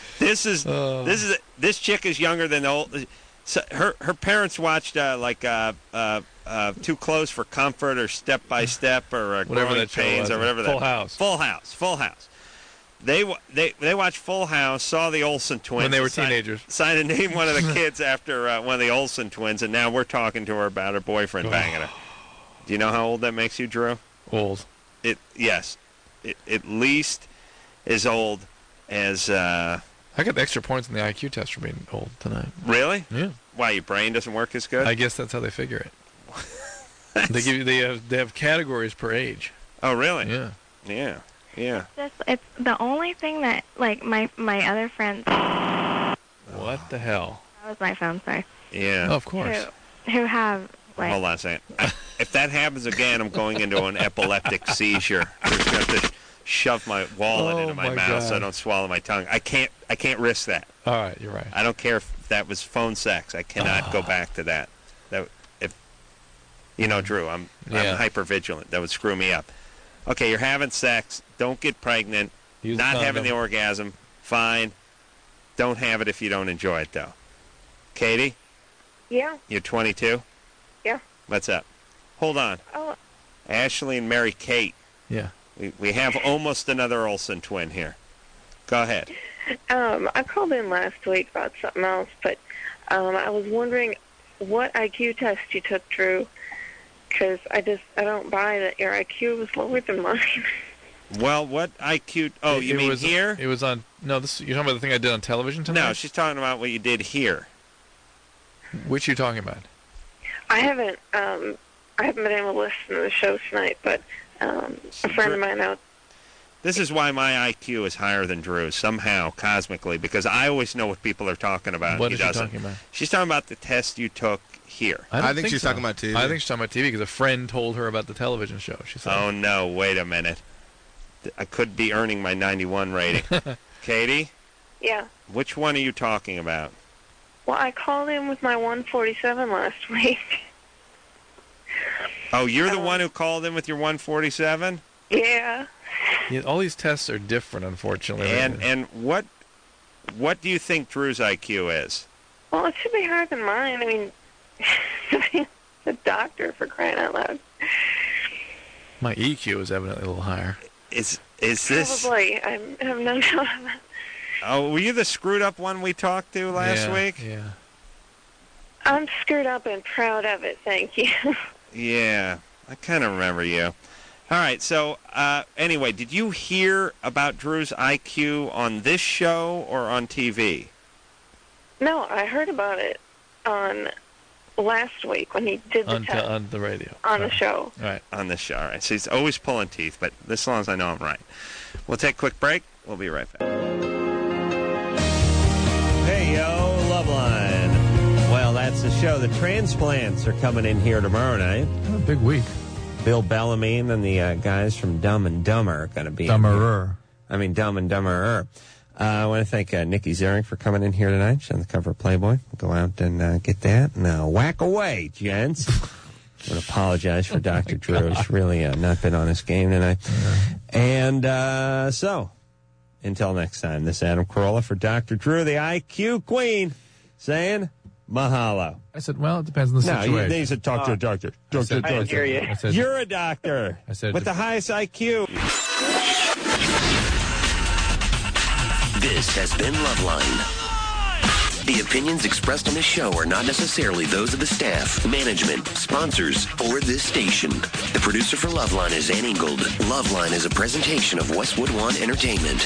chick is younger than the old. So her parents watched Too Close for Comfort or Step by Step or
whatever
Growing
that show
Pains
was.
or whatever
Full
that. Full House. They watched Full House, saw the Olsen twins
when they were teenagers.
Decided to name one of the kids after one of the Olsen twins, and now we're talking to her about her boyfriend banging her. Do you know how old that makes you, Drew?
Old.
Yes. At least as old as...
I got extra points in the IQ test for being old tonight.
Really?
Yeah.
Why, your brain doesn't work as good?
I guess that's how they figure it. They have categories per age.
Oh, really?
Yeah.
Yeah. Yeah.
It's the only thing that, like, my other friends...
What the hell?
That was my phone, sorry.
Yeah.
Oh, of course.
Who have, like...
Hold on a second. If that happens again, I'm going into an epileptic seizure. I'm just going to have to shove my wallet into my mouth so I don't swallow my tongue. I can't risk that.
All right, you're right.
I don't care if that was phone sex. I cannot go back to that. Drew, I'm hyper vigilant. That would screw me up. Okay, you're having sex. Don't get pregnant. Not having the orgasm. Fine. Don't have it if you don't enjoy it, though. Katie?
Yeah.
You're 22?
Yeah.
What's up? Hold on.
Oh.
Ashley and Mary Kate.
Yeah.
We have almost another Olsen twin here. Go ahead.
I called in last week about something else, but I was wondering what IQ test you took, Drew, because I don't buy that your IQ was lower than mine.
Well, what IQ? Oh, you mean here?
It was on. No, you're talking about the thing I did on television tonight?
No, she's talking about what you did here.
Which are you talking about?
I haven't been able to listen to the show tonight, but a friend of mine out.
This is why my IQ is higher than Drew's, somehow, cosmically, because I always know what people are talking about.
What
is she
talking about?
She's talking about the test you took here.
I think she's talking about TV.
I think she's talking about TV because a friend told her about the television show. She said.
Oh, no, wait a minute. I could be earning my 91 rating. Katie?
Yeah.
Which one are you talking about?
Well, I called in with my 147 last week.
Oh, you're the one who called in with your 147?
Yeah.
Yeah, all these tests are different, unfortunately.
And what do you think Drew's IQ is?
Well, it should be higher than mine. I mean, the doctor, for crying out loud.
My EQ is evidently a little higher.
Is this...
Probably. I have no doubt.
Oh, were you the screwed up one we talked to last week?
Yeah.
I'm screwed up and proud of it, thank you.
Yeah, I kind of remember you. All right, so anyway, did you hear about Drew's IQ on this show or on TV?
No, I heard about it on last week when he did the test.
On the radio.
On the show.
All right, on the show. All right, so he's always pulling teeth, but as long as I know I'm right. We'll take a quick break. We'll be right back. Hey, yo, Loveline. Well, that's the show. The Transplants are coming in here tomorrow night.
A big week.
Bill Bellamy and the guys from Dumb and Dumber are going to be
Dumberer.
Dumb and Dumberer. I want to thank Nikki Ziering for coming in here tonight. She's on the cover of Playboy. Go out and get that. And whack away, gents. I want to apologize for Dr. Drew. He's really not been on his game tonight. Yeah. And so, until next time, this is Adam Carolla for Dr. Drew, the IQ Queen, saying mahalo.
I said, well, it depends on the situation.
No, he said talk to a doctor. Doctor.
I hear you.
I said,
you're a doctor with the highest IQ.
This has been Loveline. The opinions expressed on this show are not necessarily those of the staff, management, sponsors, or this station. The producer for Loveline is Ann Ingold. Loveline is a presentation of Westwood One Entertainment.